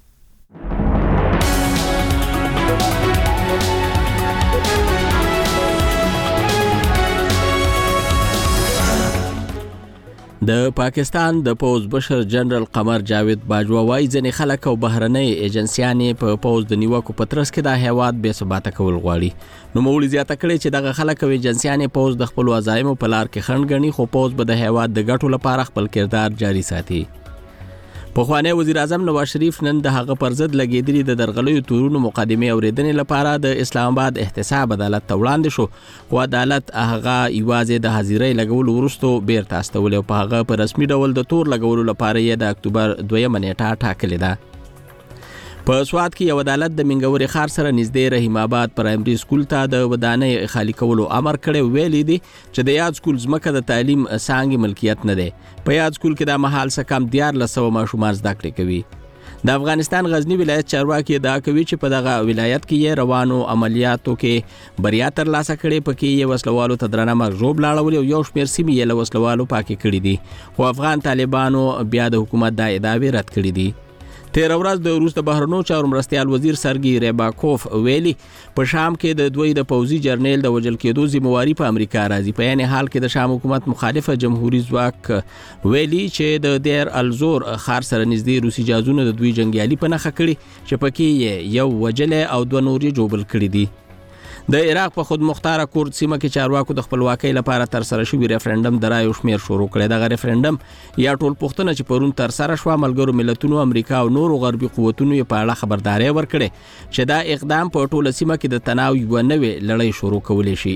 د پاکستان د پوز بشر جنرال قمر جاوید باجوا وايي ځنې خلک او بهرنۍ ایجنسیانې په پوز د نیوکو په ترڅ کې د هیواد بې ثباته کول غواړي. نو مولي زیاته کړې چې دغه خلک او ایجنسیانې پوز د خپل عزایمو په لار کې خنډ ګڼي، خو پوز به د هیواد د ګټو لپاره خپل کردار جاري ساتي. پخوانی وزیر اعظم نواز شریف نن د هغه پر ضد لګیدلي د درغلیو تورونو مقدمه اوریدنې لپاره د اسلام آباد احتساب عدالت ته وړاندې شو، خو عدالت هغه یوازې د حاضرۍ لګولو وروسته بیرته استول او په هغه په رسمي ډول د تور لګولو لپاره یې د اکتوبر 2 نیټه ټاکلې ده. په سوات کې یو عدالت د منګوري ښار سره نږدې رحیم آباد پرایمري سکول ته د ودانۍ خالی کولو امر کړی، ویلي دي چې د یاد سکول ځمکه د تعلیم څانګې ملکیت نه دی. په یاد سکول کې د مهال څخه کم 1400 ماشومان زده کړې کوي. د افغانستان غزنی ولایت چارواکي ادعا کوي چې په دغه ولایت کې یې روانو عملیاتو کې بریا ترلاسه کړې، پکې یې وسلوالو ته درنه مرغوب لاړول او یو شمېر سیمې یې له وسلوالو پاکې کړې دي، خو افغان طالبانو بیا د حکومت دا ادعاوې رد کړې دي. تیر ورځ د روس د بهرنیو چارو مرستیال وزیر سرګي ریباکوف ویلي په شام کې د دوی د پوځي جرنیل د وژل کېدو ذمہواری په امریکا راځي. په یعنی حال کې د شام حکومت مخالفه جمهوریت ځواک ویلي چې د دیر الزور ښار سره نږدې روسي جازونه د دوی جنگیالي په نښه کړي چې پکې یو وجل او دوه نور یې جوبل کړي دي. د عراق په خود مختاره کورد سیمه کې چارواکو د خپلواکۍ لپاره تر سره شوی ریفرندم د رایو شمیر شروع کړی. دغه ریفرندم یا ټول پوښتنه چې پرون تر سره شو، ملګرو ملتونو، امریکا او نورو غربي قوتونو یې په اړه خبرداري ورکړي چې دا اقدام په ټوله سیمه کې د تناو یو نوې لړۍ شروع کولی شي.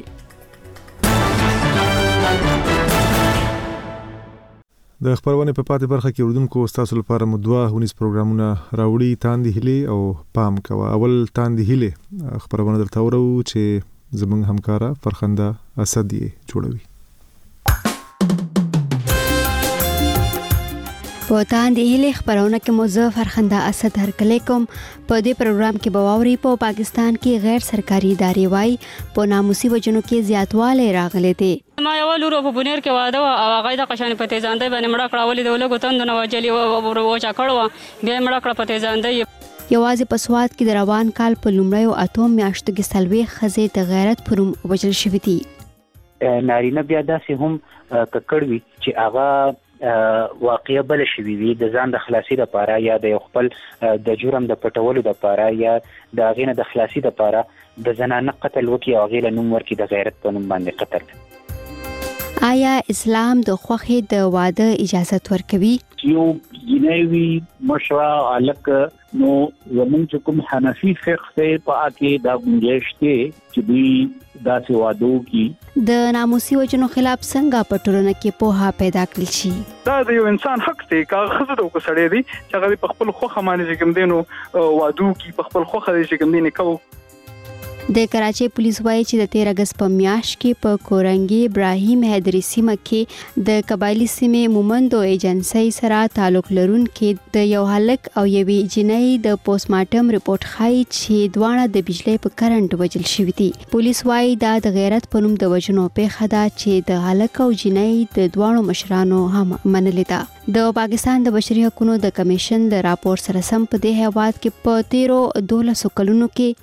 د خبرونه په پاتې برخه کې اردوونکو تاسو لپاره مدوا ونیس پروګرامونه راوړي. تاندې هلي او پام کوه. اول تاندې هلي خبرونه درته ورو چې زمونږ همکارا فرخنده اسد یې جوړوي. په تاندې هلي خبرونه کې مو فرخنده اسد هرکلی کوم. په دې پروګرام کې بواوري په پاکستان کې غیر سرکاري ادارې وايي په ناموسي وجنو کې زیاتوالی راغلی دی. ما یو لورو په بنیر کې واده او هغه د قشانې په تیزاندې باندې مړه کړه، ولې د ولګو تند نه وجلی او چا کړو بیا مړه کړه په تیزاندې. یوازې په سوات کې د روان کال په لومړیو اتو میاشتو کې سلوي خزې د غیرت پروم وجل شوې دي. نارینه بیا داسې هم ککړوي چې هغه واقعي بل شوی وي د ځان د خلاصي لپاره یا د خپل د جرم د پټولو لپاره یا د غینه د خلاصي لپاره د زنانه قتل وکي او غیله نوم ورکي د غیرت په نوم باندې قتل. آیا اسلام د خوخې د واده اجازه ورکوي؟ یو جنوي مشرا الک نو زمونږ کوم حنفي فقه ته پاکي دا گنجائش ته چې دوی داسې وادو کې د ناموسي وجنو خلاف څنګه په ټولنه کې پوها پیدا کړل شي. دا د یو انسان حق دی که خزه د وسړی دی چې هغه په خپل خوخه باندې کوم دینو وادو کې په خپل خوخه دی کوم دینه کو. د کراچۍ پولیس وایي چې د 13 اگست په میاشت کې په کورنګي ابراهیم حیدری سیمه کې د قبایلی سیمې مومندو ایجنسی سره تعلق لرونکي د یو هلک او یوې جنۍ د پوسټمارټم ریپورت ښایي چې دواړه د بجلی په کرنټ وجل شوي دي. پولیس وایي دا د غیرت په نوم د وژنو پیښه ده چې د هلک او جنۍ د دواړو مشرانو هم منلې ده. د پاکستان د بشري حقوقو د کمیشن د راپور سره سم په دې هیواد کې په 12 کلونو کې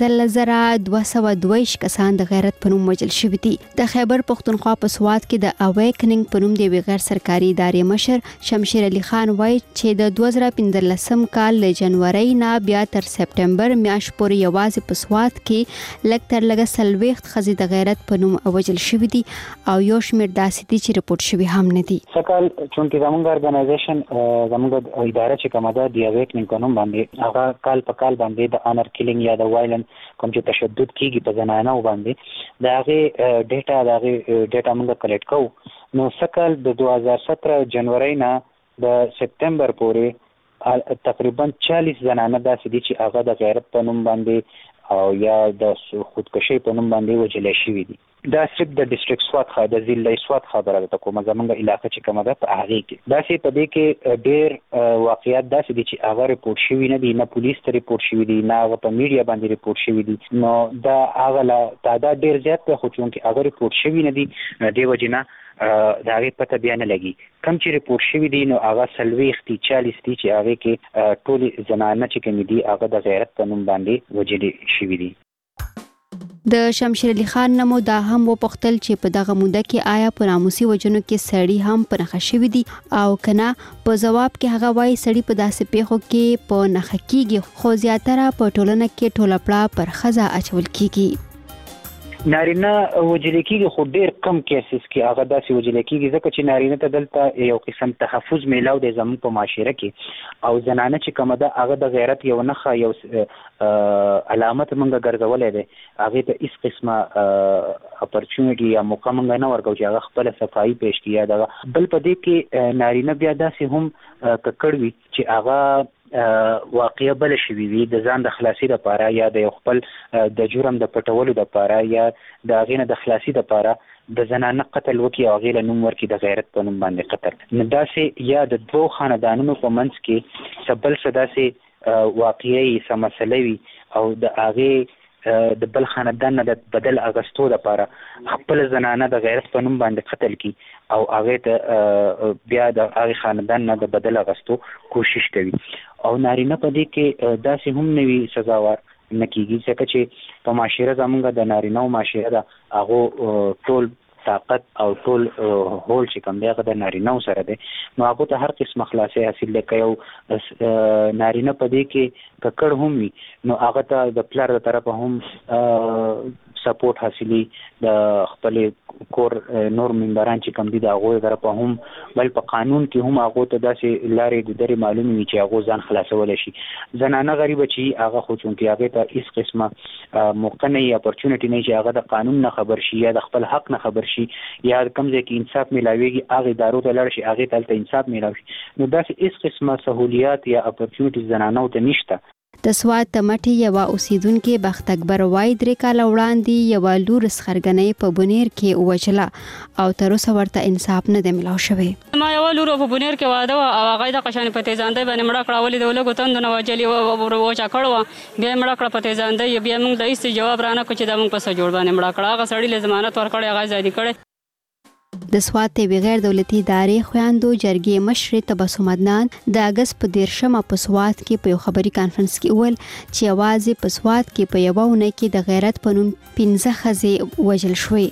15,222 کسان د غیرت په نوم وژل شوي دي. د خیبر پختونخوا په سوات کې د اویکننګ په نوم د غیر سرکاري ادارې مشر شمشیر علي خان وایي چې د 2015 کال له جنوري نه بیا تر سپټمبر میاشت پورې یوازې په سوات کې لږ تر لږه 40 ښځې د غیرت په نوم وژل شوي دي او یو شمېر داسې دي چې ریپورت شوي هم نه دي. سکهال چونکې زموږ ارګنایزیشن زموږ اداره چې کومه ده د اویکننګ په نوم باندې هغه کال په کال باندې د آنر کیلینګ یا د وایلنس کوم چې تشدد کیږي په زنانو باندې دا هغه ډیټا موږ کلیکټ کوو. نو سکهال د 2017 جنوري نه د سپتمبر پورې تقریبا 40 زنانه داسې دي چې هغه د غیرت په نوم باندې او یا د خودکشي په نوم باندې وجلې شوې دي. دا صرف د ډیسټریکټ سوات خا د ضلع سوات خبره ده کومه زمونږ علاقې چې کومه ده په هغه کې داسې په دې کې ډېر واقعیت داسې دي چې هغه ریپورت شوي نه دي، نه پولیس ته ریپورت شوي دي، نه هغه په میډیا باندې ریپورت شوي دي. نو دا هغه لا تعداد ډېر زیات دی، خو چونکې هغه ریپورت شوي نه دي دې وجې نه دا غي پته بیا نه لګي. کم چې ریپورت شوی دی نو هغه 40 40 چې هغه کې ټول زنانه چې کوم دي هغه د غیرت په نوم باندې وجلې شوی دي. د شمشیر علي خان نمو دا هم وپوښتل چې په دغه موده کې آیا په ناموسي وجنو کې سړی هم په نښه شوی دي او کنه. په جواب کې هغه وایي سړی په داسې پیښو کې په نښه کیږي خو زیاتره په ټولنه کې ټولپړه پر ښځه اچول کیږي. نارینه وجل کېږي خو ډېر کم کیسز کې هغه داسې وجل کېږي ځکه چې نارینه ته دلته یو قسم تحفظ میلاو دی زموږ په معاشره کې او زنانه چې کومه ده هغه د غیرت یو نښه یو علامت موږ ګرځولی دی هغې ته هېڅ قسمه اپرچونټي یا موقع موږ نه ورکوو چې هغه خپله صفایي پیش کړي یا دغه بل په دې کې نارینه بیا داسې هم ککړ وي چې هغه واقعه بل شوی وي د ځان د خلاصي لپاره یا د خپل د جرم د پټولو لپاره یا د غینه د خلاصي لپاره د زنانه قتل وکي او غیله نوم ورکي د غیرت په نوم باندې قتل نه داسې یا د دوه خاندانونو په منځ کې سبل صداسه واقعي سمسلوي او د هغه د بل خاندان نه د بدل اغستو لپاره خپل زنانه د غیرت په نوم باندې قتل کی او هغه ته بیا د هغه خاندان نه د بدل اغستو کوشش کوي او نارینه په دې کې داسې هم نوي سزاوار نکېږي ځکه چې په معاشره زمونږ د نارینه او معاشره د هغه ټول طاقت او ټول هول چې کوم دی هغه د نارینه سره دی نو هغه ته هر قسم خلاصي حاصل دی که یو نارینه په دې کې ککړ هم وي نو هغه ته د پلار د طرفه هم سپورټ حاصلي د خپل کور نور ممبران چې کوم دي د هغوی طرفه هم بل په قانون کې هم هغه ته داسې لارې د درې معلومې وي چې هغه ځان خلاصولی شي. زنانه غریبه چې هغه خو چونکې هغې ته هېڅ قسمه موقع نه وي اپرچونټي نه وي چې هغه د قانون نه خبر شي یا د خپل حق نه خبر شي یا کوم ځای کې انصاف میلاویږي هغې ادارو ته لاړ شي هغې ته هلته انصاف میلاو شي نو داسې هېڅ قسمه سهولیات یا اپرچونټي زنانو ته نشته. د سوات تمټي یو اوسیدونکو بخت اکبر وای درې کاله وړاندې یو لور سخرګنۍ په بونیر کې وچله او تر اوسه ورته انصاف نه دی ملاو شوی. ما یو لور په بونیر کې واده او هغه د قشان په تیزاندې باندې مړه کړه ولې د لګو تند نه وجلی او چا کړو بیا مړه کړه په تیزاندې بیا موږ د هیڅ جواب رانه کو چې دا موږ په سره جوړ باندې مړه کړه هغه سړی له ضمانت ورکړی هغه ځای کړی. د سوات بغیر دولتي ادارې خویندو جرګې مشر تبسم عدنان د اگست په 13 په سوات کې په یو خبري کانفرنس کې ویل چې आवाज په سوات کې په یو ونه کې د غیرت په نوم 15 ښځې وژل شوې.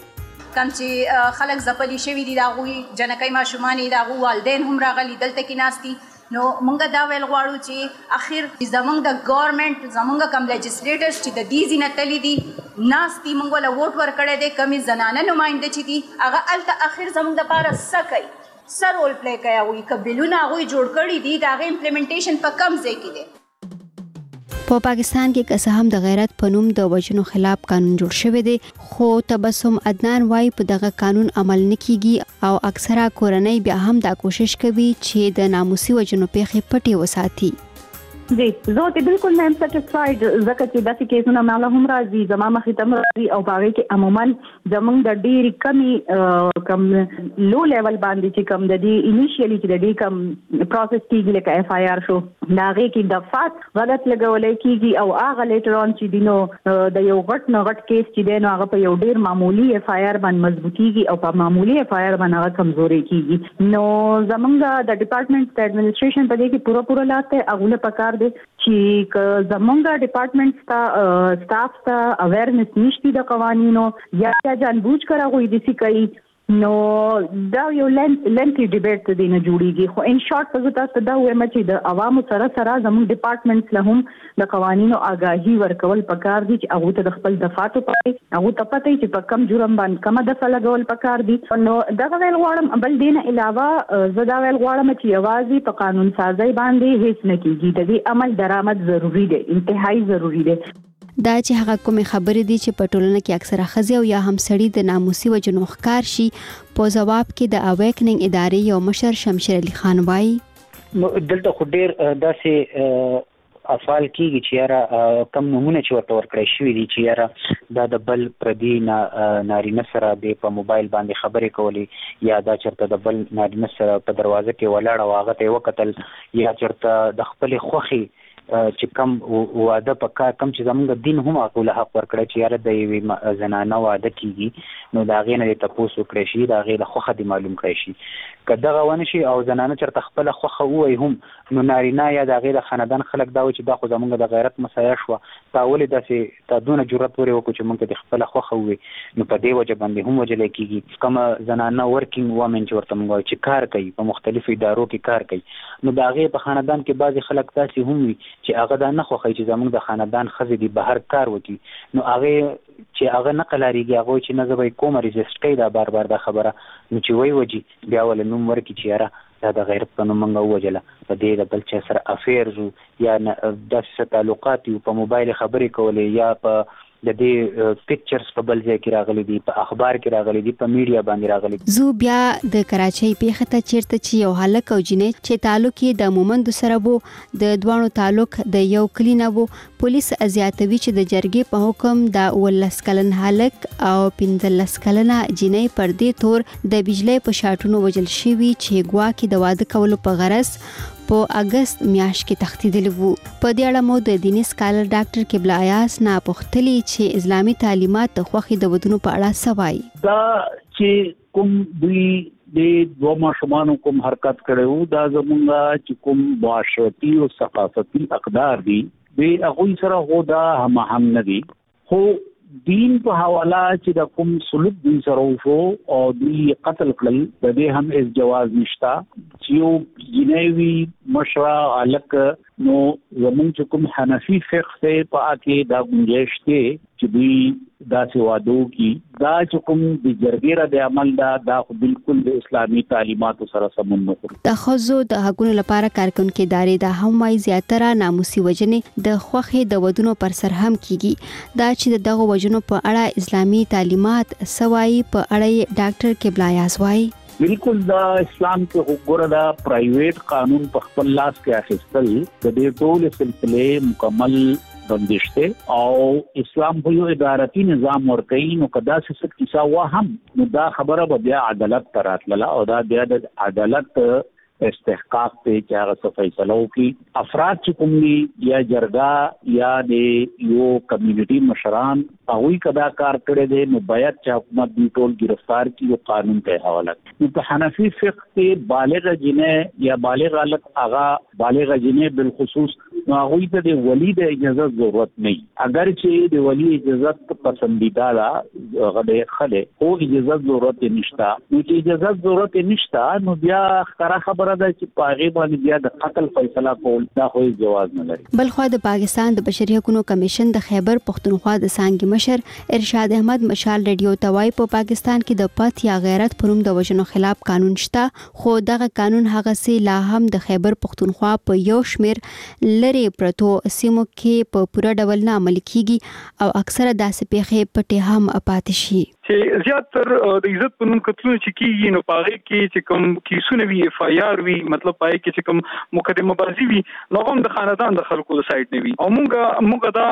کم چې خلک زپلی شوي دي دا غوي جنکۍ ماشومان دا غو والدین هم راغلي دلته کې ناستي نو مونږ دا ویل غواړو چې اخر زمونږ د ګورنمنت زمونږ کم لیجسلیټرز چې د دې ځینه تللی دي ناستي مونږ ولا ووټ ورکړی دی کمې زنانه نماینده چې دي هغه هلته اخر زمونږ دپاره څه کوي څه رول پلی کوي هغوی که بلونه هغوی جوړ کړي دي د هغې امپلیمنټیشن په کم ځای کې دی. په پاکستان کې که څه هم د غیرت په نوم د وژنو خلاف قانون جوړ شوی دی خو تبسم عدنان وایي په دغه قانون عمل نه کیږي او اکثره کورنۍ بیا هم دا کوشش کوي چې د ناموسي وژنو پیښې پټې وساتي. جی زه ته بالکل نه سټیسفاید ځکه چې داسې کیسونه مالا هم راځي زما مخې ته راځي او باغې کې عموما زمونږ د ډېری کمی کم لو لیول باندې چې کم د دې انیشیلی چې د دې کم پروسس کیږي لکه اف آی آر شو دا هغې کې د فات غلط لګولی کیږي او هغه لیټر آن چې دي نو د یو غټ نه غټ کیس چې دی نو هغه په یو ډېر معمولي اف آی آر باندې مضبوطیږي او په معمولي اف آی آر باندې هغه کمزوري کیږي نو زمونږ د ډپارټمنټ د اډمنسټریشن په دې کې پوره لاس ته هغه له پکار دی چې زمونږ ډپارټمنټ سټاف ته اویرنس نشتی د قوانینو یا جان بوجھ کر هغوی دسی کوي نو دا یو لنتي ډیبیټ ته دی نه جوړیږي خو ان شارټ په تاسو دا وایم چې د عوامو سره زموږ ډپارټمنټس له هم د قوانینو آگاهي ورکول پکار دي چې هغه ته خپل دفاتو پاتې هغه ته پته چې په کم جرم باندې کومه دفعه لګول پکار دي نو دا ویل غواړم بل دین علاوه زه دا ویل غواړم چې یوازې په قانون سازي باندې هیڅ نه کیږي د دې عمل درآمد ضروری دی انتهایی ضروری دی. دا چې هغه کومې خبرې دي چې په ټولنه کې اکثره ښځې او یا هم سړي د ناموسي وجنو ښکار شي په ځواب کې د اویکننګ ادارې یو مشر شمشیر علي خان وایي نو دلته خو ډېر داسې افعال کیږي چې یاره کم نمونه چې ورته ورکړی شوي دي چې یاره دا د بل پردي نارینه سره د په موبایل باندې خبرې کولې یا دا چېرته د بل نارینه سره په دروازه کې ولاړ او هغه ته یې وکتل یا چېرته د خپلې خوښې چې کم واده په کار کم چې زموږ دین هم هغه حق ورکړی چې یاره د یوې زنانه واده کیږي نو د هغې نه دې تپوس وکړی شي، د هغې له خوښه دې معلوم کړی شي. که دغه ونه شي او زنانه چېرته خپله خوښه ووایي هم نو نارینه یا د هغې د خاندان خلک دا وایي چې دا خو زموږ د غیرت مسایه شوه، تا ولې داسې تا دونه جرأت ورې وکړو چې موږ ته دې خپله خوښه ووایي، نو په دې وجه باندې هم وجلی کېږي. کومه زنانه ورکینګ وامن چې ورته موږ وایو چې کار کوي، په مختلفو ادارو کې کار کوي، نو د هغې په خاندان کې بعضې خلک داسې هم وي چې هغه دا نه خوښوي چې زموږ د خاندان ښځې دي بهر کار وکړي، نو هغې چې هغه نه قلاریږي، هغه وایي چې نه زه به یې کومه ریزسټ کوي دا بار بار دا خبره، نو چې وایي وجي بیا وله نوم ورکړي چې یاره دا د غیرت په نوم موږ ووجله، په دې د بل چا سره افیرز یا داسې څه تعلقات وي، په موبایل خبرې کولې یا په د دې پکچرز په بل ځای کې راغلي دي، په اخبار کې راغلي دي، په میډیا باندې راغلي دي. زه بیا د کراچۍ پیښه ته چیرته چې یو هلک او جنۍ چې تعلق یې د مومندو سره وو، د دوانو تعلق د یو کلی نه وو، پولیس زیاتوي چې د جرګې په حکم د 19 کلن هلک او 15 کلنه جنۍ پر دې تور د بجلی په شاټونو وجل شوي چې ګواکې د واده کولو په غرض په اگست میاشت کې تختیدلی وو. په دې اړه مو د دیني سکالر ډاکټر قبله ایاس نه پوښتلي چې اسلامي تعلیمات د خوښې د ودونو په اړه څه وایي. دا چې کوم دوی د دوه ماشومانو کوم حرکت کړو دا زمونږ چې کوم معاشرتي او ثقافتي اقدار دي د هغوی سره هو دا هم نه دي، خو دین په حواله چې د کوم سلوک دوی سره وشو او دوی قتل کړل د دې هم اس جواز نشتا چې یو جنوي مشره الک نو زمون چې کوم حنفي فقه ته په اکې دا گنجائش ته چې دوی دا سوادو کی دا چې کوم د جرګې را د عمل دا خو بالکل د اسلامي تعلیماتو سره سمون نه کوي. د خزو د حقوقو لپاره کارکونکو ادارې د همای زیاتره ناموسي وجنې د خوخه د ودونو پر سر هم کیږي. دا چې دغه وجنو په اړه اسلامي تعلیمات سوای په اړه ډاکټر قبله ایاس وایي. بالکل دا اسلام کې وګوره دا پرایویټ قانون په خپل لاس کې اخیستل د دې ټول سلسله مکمل بندش ته او اسلام په یو ادارتي نظام ورکړي نو کدا څه کیسه وا هم نو دا خبره به بیا عدالت تراتله او دا بیا د عدالت استحقاق ته چې هغه څه فیصله وکړي. افراد چې کوم دي یا جرګه یا د یو کمیونټي مشران هغوی کدا کار کړی دی نو باید چې حکومت دې ټول گرفتار کړي او قانون ته حواله کړي. نو په حنفي فقه کې بالغ جنې یا بالغ الک هغه بالغ جنې بالخصوص نو هغوی ته د ولی د اجازه ضرورت نه اگر چې د ولی اجازه پسندیده ده هغه د خله او اجازه ضرورت نشته نو چې اجازه ضرورت نشته نو بیا ښکاره خبره ده چې پاغي باندې بیا د قتل فیصله کول دا خو جواز نه لري. بلخو د پاکستان د بشري حقوقو کمیشن د خیبر پختونخوا د سانګي مشر ارشاد احمد مشال ریډیو توای په پاکستان کې د پات یا غیرت پروم د وژنو خلاف قانون شته، خو دغه قانون هغه سي لا هم د خیبر پختونخوا په یو شمیر لری پرتو سیمو کې په پوره ډول نه عمل کیږي او اکثره داسې پیښې پټه هم پاتې شي. چې زیاتر د عزت په نوم کتلونه چې کیږي نو پاره کې چې کوم کیسونه وی اف آی آر وی مطلب پای کې چې کوم مقدمه بازی وی نو هم د خاندان د خلکو د سایت نه وی او مونږه دا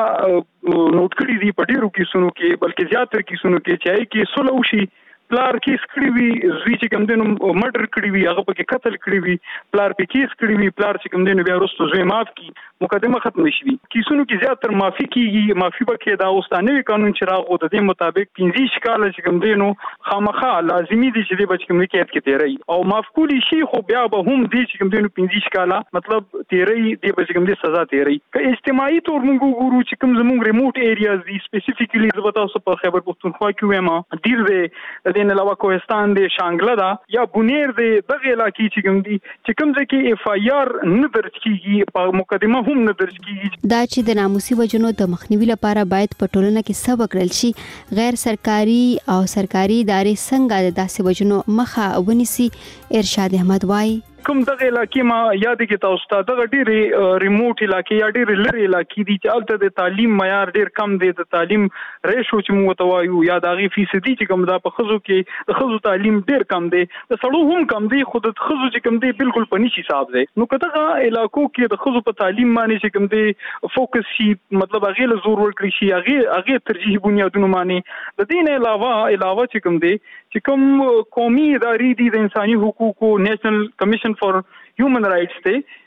نوٹ کړی دی په ډیرو کیسونو کې بلکې زیاتر کیسونو کې چې کې سولو شي پلار کیس کړی وی زوی چې کوم دینو مرډر کړی وی هغه پکې قتل کړی وی پلار په کیس کړی وی پلار چې کوم دینو بیا وروسته زوی معاف کی مقدمه ختم شي کیسونو کې زیاتر معافي کیږي معافي پکې دا اوستانوي قانون چې راغو د دې مطابق 15 کال چې کوم دینو خامخا لازمي دي چې د بچ کوم کې کې تیری او معاف کولی شي خو بیا به هم دي چې کوم دینو 15 کال مطلب تیری د بچ کوم دي سزا تیری که اجتماعي تور موږ ګورو چې کوم زموږ ریموټ ایریاز دي سپیسیفیکلی زبتا اوس په خیبر پختونخوا کې وېما ډیر دې دین علاوه کوهستان دی شانګله دا یا بونیر دی دغه علاقې چې کوم دي چې کوم ځکه اف آی آر نه درج کیږي په مقدمه هم نه درج کیږي. دا چې د ناموسي وجنو د مخنیوي لپاره باید په ټولنه کې څه وکړل شي غیر سرکاري او سرکاري ادارې څنګه د داسې وجنو مخه ونیسي. ارشاد احمد وایي کوم دغه علاقې ما یاد کې تاسو ته دغه ډېر ریموټ علاقې یا ډېر لری علاقې دي چې البته د تعلیم معیار ډېر کم دی د تعلیم ریشو چې موږ توایو یا دغه فیصدي چې کوم دا په خزو کې د خزو تعلیم ډېر کم دی د سړو هم کم دی خود د خزو چې کوم دی بالکل په نشي حساب دی نو کته علاقو کې د خزو په تعلیم باندې چې کوم دی فوکس شي مطلب هغه له زور ورکړي شي هغه ترجیح بنیادونو باندې د دین علاوه چې کوم دی چې کوم قومي ادارې دي د انساني حقوقو نېشنل کمیشن فار هیومن رائټس ته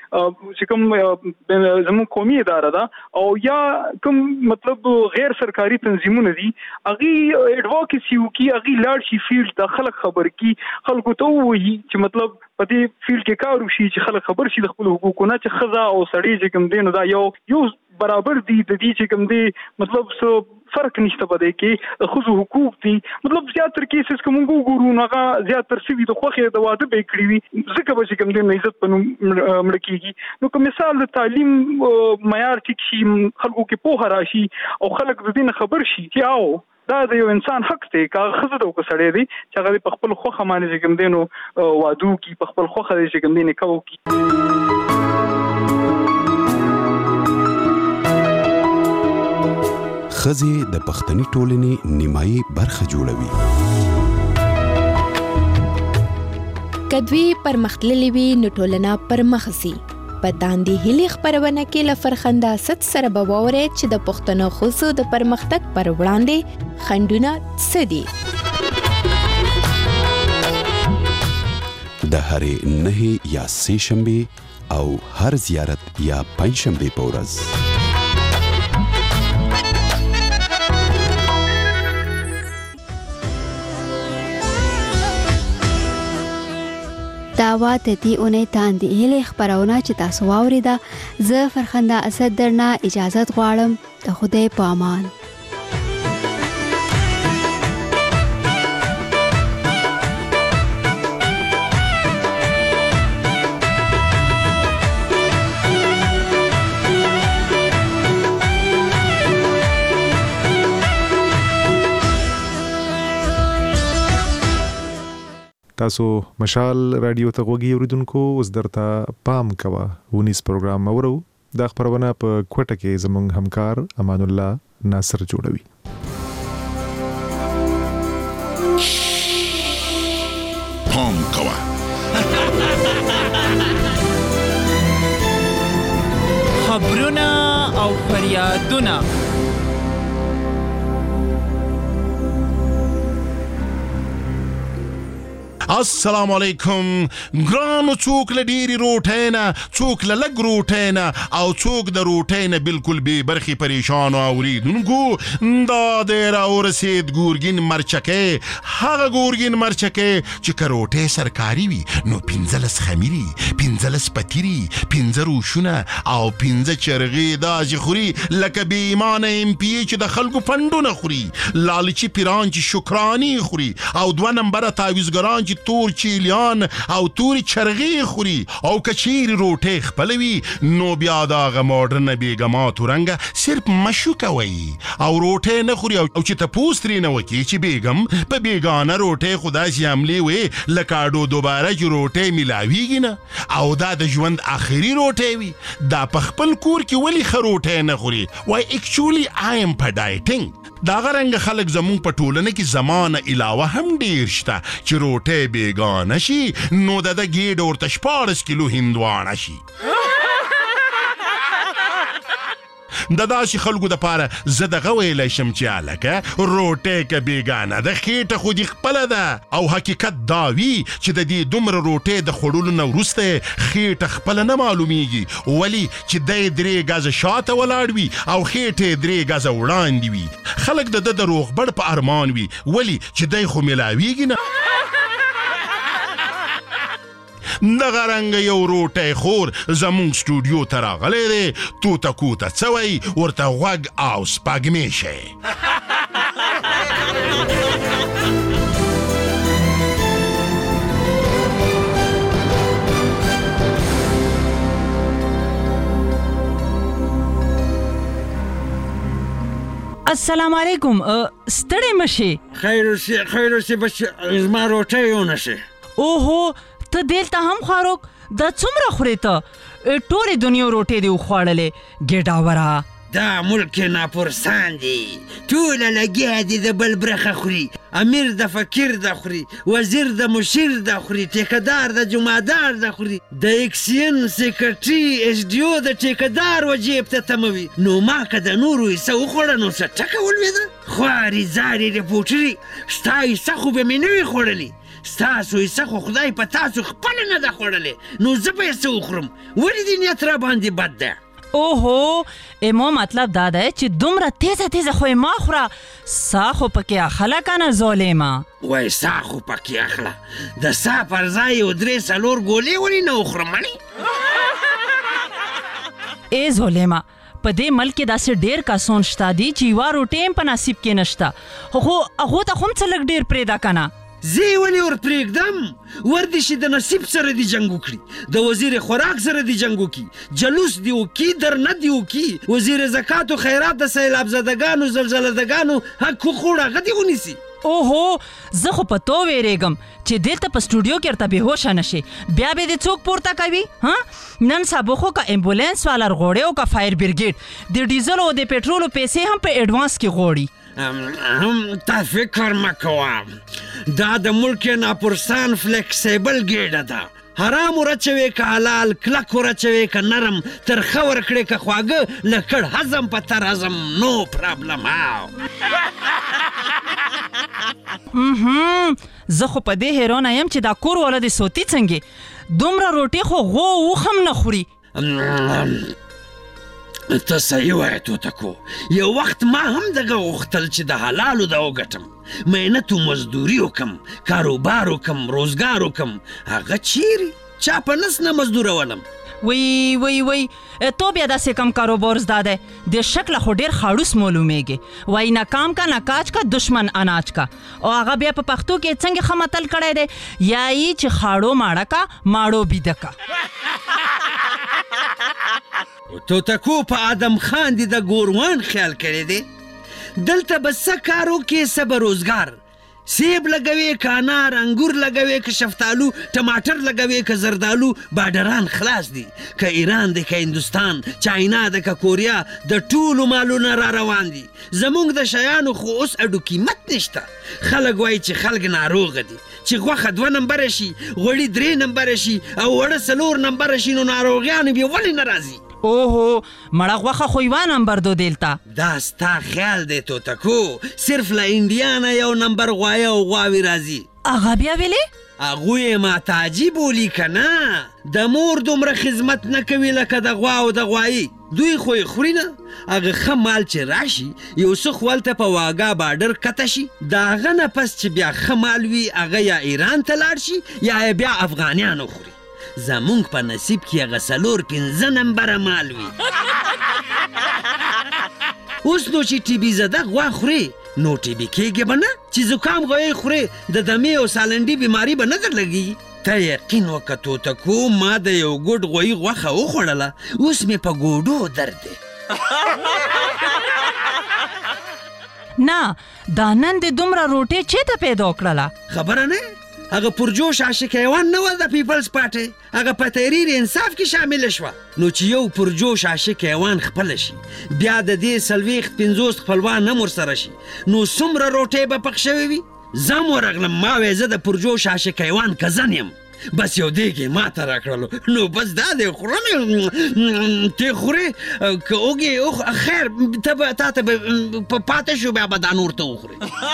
چې کوم زموږ قومي اداره ده او یا کوم مطلب غیر سرکاري تنظیمونه دي هغه ایڈوکیسی وکي هغه لاړ شي فیلډ ته خلک خبر کی خلکو ته وایي چې مطلب په دې فیلډ کې کار وشي چې خلک خبر شي د خپل حقوقو نه چې خزا او سړی چې کوم دین دا یو برابر دي د دې چې کوم دي مطلب سو فرق نشته پدې کې خو حقوق دي مطلب زیاتره کیسز کوم ګورو نه زیاتره سوي د خوخه د واده به کړی وي ځکه به کوم دین عزت پنو مړکیږي نو کوم مثال د تعلیم معیار ټیک شي خلکو کې پوهه راشي او خلک د دین خبر شي چې او دا د یو انسان حق دی که خزه د وکړي دی چې هغه په خپل خوخه باندې کوم دینو وادو کی په خپل خوخه دی کوم دین کوي کی خزي د پښتني ټولنې نیمایي برخه جوړوي. کدوی پرمختللې وي نو ټولنه پرمخسي. په داندې هلي خبرونه کې لفرخنده ست سره به ووري چې د پښتنو خصو د پرمختګ پر وړاندې خندونه سدي. د هرې 9 یا 3 شنبه او هر زیارت یا 5 شنبه په ورځ دا وا ته دی اونې تاندې هلي خبرونه چې تاسو واوریدا زه فرخنده اسد درنه اجازه غواړم ته خدای په امان. تاسو مشال رادیو ته غوږی اوریدونکو اوس درته پام کوه ونیس پروګرام اورو دا خبرونه په کوټه کې زموږ همکار امان الله ناصر جوړوي. پام کوه خبرونه او فریادونه السلام علیکم ګرانو څوک له ډېرې روټۍ نه څوک له لږ روټۍ نه او څوک د روټۍ نه بالکل بې برخې پریشانو اورېدونکو دا دی راورسېد ګورګین مرچکۍ هغه ګورګین مرچکۍ چې که روټۍ سرکاري وي نو 15 خمیري 15 پتیري 15 روشونه او 15 چرغې داسې خوري لکه بې ایمانه MP چې د خلکو فنډونه خوري لالچي پیران چې شکراني خوري او 2 نمبره تعویزګران چې تور چیلیان او توري چرغې خوري او کچیر روټۍ خپلوي نو بیا دغه ماډرنه بیګماتو رنګه صرف مشو کوي او روټۍ نه خوري او چې تپوس ترې نه وکړي چې بیګم په بیګانه روټۍ خو داسې حملې وې لکه اډو دوباره چې روټۍ میلاویږي نه او دا د ژوند آخري روټۍ وي دا په خپل کور کې ولې ښه روټۍ نه خوري وای اکچولي آی ایم په ډایټینګ داغه رنګ خلک زمونږ په ټولنه کې زمانه علاوه هم ډیر شته چې روټۍ بیګانه شي نو د ګیډ ورته 14 کیلو هندوانه شي د داسې خلکو دپاره زه دغه ویلی شم چې هلکه روټۍ که بیګانه ده خېټه خو دې خپله ده او حقیقت دا وي چې د دې دومره روټۍ د خوړلو نه وروسته خېټه خپله نه معلومیږي ولې چې دی 3 ګزه شاته ولاړ وي او خېټه 3 ګزه وړاندې وي خلک د روغبړ په ارمان وي ولې چې دی خو میلاویږي نه دغه رنګه یو روټۍ خور زمونږ سټوډیو ته راغلی دی توته کوته څه وایي ورته غوږ او سپږمې شئ السلام علیکم ستړی مشي خیر اوسې بچ زما روټۍ ونشي اوهو ته دلته هم خواروک دا څومره خورې ته ټولې دنیا روټۍ دې وخوړلې ګېډاوره دا ملک ناپرسان دي ټوله لګیا دي د بل برخه خوري امیر د فقیر د خوري وزیر د مشیر د خوري ټیکهدار د جمعدار د خوري د اکسین سیکرټري ایچ ډي او د ټیکهدار وجیب ته تموي نو ما که د نورو حصه وخوړه نو څه ټکه ولوېده خوارې زارې رپوټري ستا حصه خو به مې نه وي خوړلې ستاسو حصه خو خدای په تاسو خپله نه ده خوړلې نو زه به یې څه وخورم ولې دې نیت را باندې بد ده اوهو ایمو مطلب دا ده چې دومره تیزه خو ما خوره سا خو پکې اخله کنه ظالمه وای سا خو پکې اخله د سا پر ځای یو 3-4 ګولې ولې نه وخورم مڼې ای ظالمه په دې ملک کې داسې ډېر کسان شته دي چې یوه روټۍ هم په نصیب کې نشته خو هغو ته خو هم څه لږ ډېر پرېږده که نه زه یې ولې ور پرېږدم ور دې شي د نصیب سره دې جنګ وکړي د وزیر خوراک سره دې جنګ وکړي جلوس دې وکړي درنه دې وکړي وزیر زکات و خیرات د سیلاب زدګانو زلزلهدګانو حق وخوړ هغه دې ونیسي اوهو زه خو په تو ویرېږم چې دلته په سټوډیو کې ورته بېهوشه نشي بیا به دې څوک پورته کوي نن سبا خو که امبولانس والا غوړی او که فایر بریګیډ د ډیزل او د پټرولو پیسې هم په ایډوانس کې غوړي تا فکر مه کوه دا د ملک ناپرسان فلیکسیبل ګېډه ده حرام ورچوي که حلال کلک ورچوي که نرم ترخه ورکړې که خواږه لکړ هضم په تر هضم نو پرابلم زه خو په دې حیرانه یم چې دا کور والا دې سوتي څنګې دومره روټۍ خو غو وخ هم نه خوري ته صحیح وایې توتکو یو وخت ما هم دغه غوښتل چې د حلالو ده وګټم محنت و مزدوري وکم کاروبار وکم روزګار وکم هغه چیرې چا په نس نه مزدورولم وی تو بیا داسې کم کاروبار زده دی د شکله خو ډېر خاړوس معلومیږي وایي ناکام کا نکاج کا دشمن اناج کا او هغه بیا په پښتو کې څنګه ښه متل کړی دی یایي چې خاړو ماړه کا ماړو بیده کا توتکو په آدم خان دې د ګوروان خیال کړی دی دلته به څه کار وکړې څه به روزګار سیب لګوي که انار انګور لګوي که شفتالو ټماټر لګوي که زردالو بارډران خلاص دي که ایران دی که هندوستان چاینا ده که کوریا د ټولو مالونه را روان دي زمونږ د شیانو خو اوس اډو قیمت نشته خلک وایي چې خلک ناروغه دي چې غوښه 2 نمبره شي غوړي 3 نمبره شي او وړه 4 نمبره شي نو ناروغیان بیا ولې نه راځي اوهو مړه غوښه خو 1 نمبر دو دلته دا ستا خیال دی توتکو صرف له انډیا نه 1 نمبر غوایه او غواوې راځي هغه بیا ویلې هغوی یې ماته عجیب ولي که نه د مور دومره خدمت نه کوي لکه د غوا او د غوایي دوی خو یې خوري نه هغه ښه مال چې راشي یو څه خو هلته په واګا بارډر کته شي د هغه نه پس چې بیا ښه مال وي هغه یا ایران ته لاړ شي یا یې بیا افغانیان وخوري زمونږ په نصیب کې هغه 4-5 نمبره مال وي اوس نو چې ټي بي زده غوا خوري نو ټي بي کېږي به نه چې زکام غوی خوري د دمې او سالنډي بیماري به نه در لګي ته یقین وکړه توتکو ما د یو ګوډ غوی غوښه وخوړله اوس مې په ګوډو درد دی نه دا نن د دومره روټۍ چېرته پیدا کړله خبره نه هغه پرجوش عاشق حیوان نه و د پیپلز پارټۍ هغه په تحریر انصاف کې شامل شوه نو چې یو پرجوش عاشق حیوان خپله شي بیا د دې 40-50 خپلوان هم ورسره شي نو څومره روټۍ به پخ شوې وي زه هم ورغلم ما وې زه د پرجوش عاشق حیوان کزن یم بس یو دیګ یې ما ته راکړلو نو بس دا دی خورم ته خورې که اوږې خیر تا ته به پاتې شو بیا به دا نور ته وخورې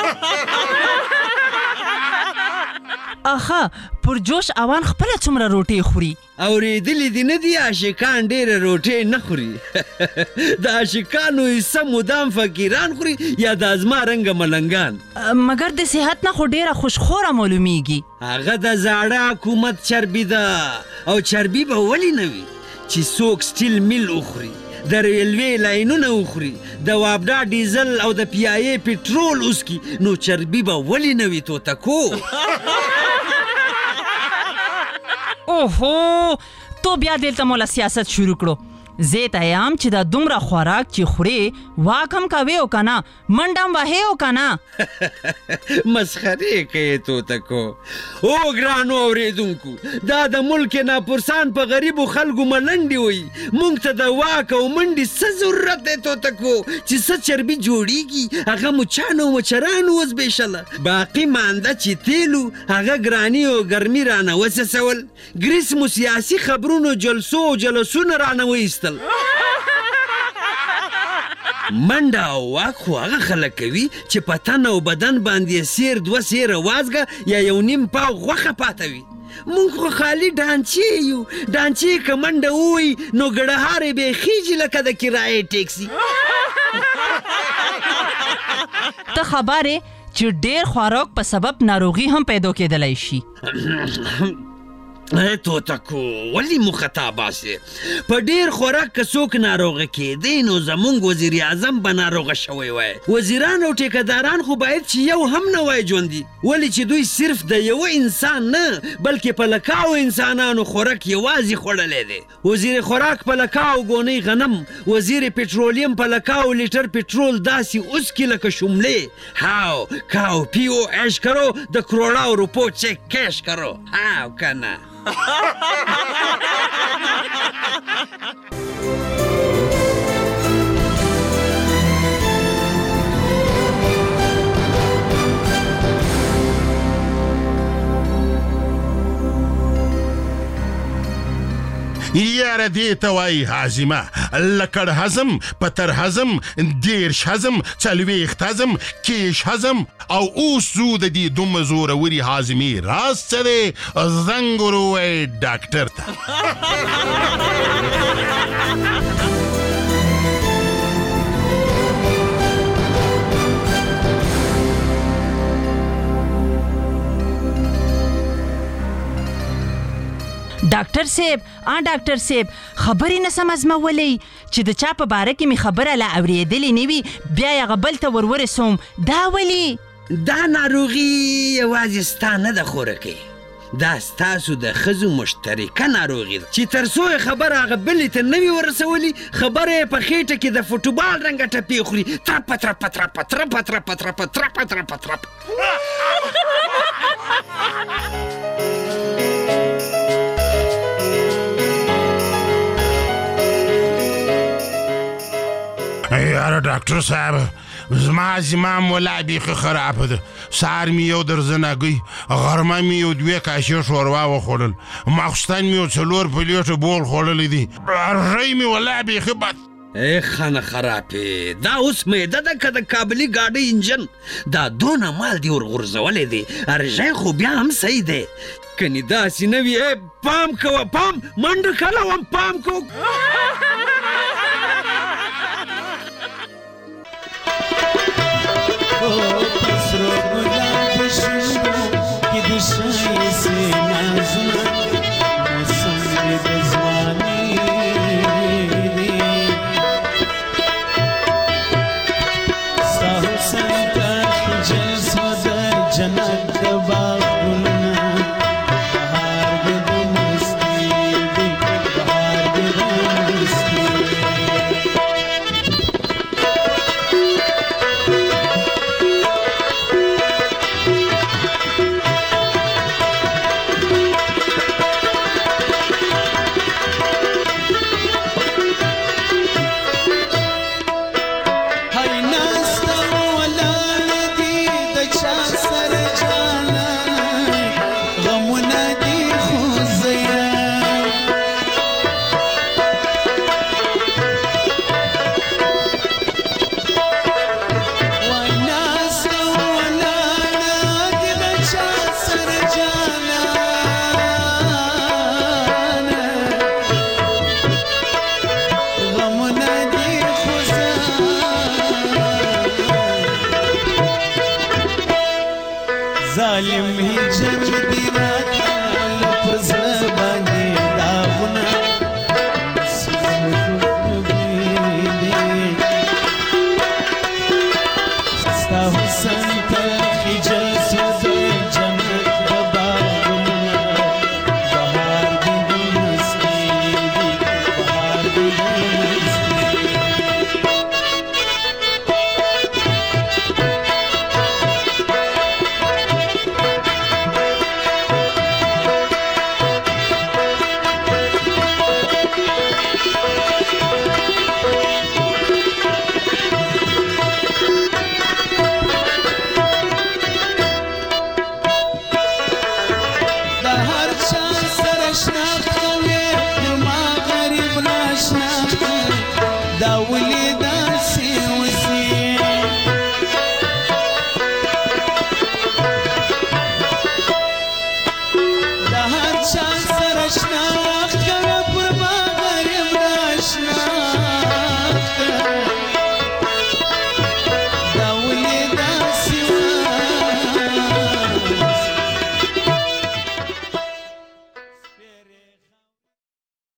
آخه پرجوش اوان خپله څومره روټۍ خوري اورېدلي دي نه دي عاشقان ډېره روټۍ نه خوري د عاشقانو حصه مدام فقیران خوري یا د ازما رنګه ملنګان مګر د صحت نه خو ډېره خوشخوره معلومیږي هغه د زاړه حکومت چربي ده او چربي به ولې نه وي چې څوک سټیل میل وخوري د ریلوې لاینونه وخوري د وابډا ډیزل او د پیایې پټرول وسکي نو چربي به ولې نه وي توتکو اوهو تو بیا دلته مولا سیاست شروع کړو زه ته یم چې دا دومره خوراک چې خورې واک هم کوې او که نه منډه هم وهې او که نه مسخرې کوې توتکو او ګرانو اورېدونکو دا د ملک ناپرسان په غریبو خلکو ملنډې وایي موږ ته د واک او منډې څه ضرورت دی توتکو چې څه چربي جوړیږي هغه مچانو او مچرانو وزبېښله باقي مانده چې تیلو هغه ګراني او ګرمي رانه وڅڅول ګریس مو سیاسي خبرونو جلسو او جلسونه رانه وایستل منډه او واک خو هغه خلک کوي چې په تن او بدن باندې سیر 2 سیره وازګه یا یو نیم پاو غوښه پاته وي. مونږ خو خالي ډانچې یو. ډانچې که منډه ووي نو ګړهارې به خیږي لکه د کرایې ټیکسي. ته خبرې چې ډېر خوراک په سبب ناروغي هم پیدا کېدلی شي. توتکو ولې مو خطا باسې؟ په ډېر خوراک که څوک ناروغه کېدی نو زمونږ وزیر اعظم به ناروغه شوی وای. وزیران او ټیکهداران خو باید چې یو هم نه وای ژوندي، ولې چې دوی صرف د یوه انسان نه بلکې په لکاو انسانانو خوراک یوازې خوړلی دی. وزیر خوراک په لکاو ګونۍ غنم، وزیر پټرولیم په لکاو لیټر پټرول داسې اوسکي لکه شملې. هاو کاو پیو عیش کرو د کروڑاو روپو چک کیش کرو. هاو کنه یاره دې ته وایي هاضمه. لکړ هضم، پتر هضم، 13 هضم، 40 هضم، کیش هضم. او اوس زو د دې دومره زوروري هاضمې راز څه دی؟ زنګ ور ووایئ ډاکټر ته. ډاکټر صاحب ډاکټر صاحب خبرې نه سم ازمولی چې د چا په باره کې مې خبره لا اورېدلې نه وي بیا یې هغه بل ته ورورسوم. دا ولې؟ دا ناروغي یوازې ستا نه ده خورکې، دا ستاسو د ښځو مشترکه ناروغي ده چې تر څو یې خبره هغه بلې ته نه وي ورسولي خبره یې په خېټه کې د فوټبال رنګه ټپې خوري. ترپه ترپه ترپه ترپه ترپه ترپه ترپه ترپه ترپه. یاره ډاکټر صاحب زما زمام ولا بیخي خرابه ده. سهار مې یو درزنه ګی، غرمه مې یو 2 کاشې شوروا وخوړل، ماخوستن مې یو 4 پلیټه بول خوړلی دي، ژی مې ولا بیخي بد. ای خانه خرابې، دا اوس معده ده که د کابلي ګاډۍ انجن؟ دا دونه مال دې ورغورځولی دی، ارژی خو بیا هم صحیح دی. کنې داسې نه وي. پام کوه، پام منډه کله وم، پام کوه.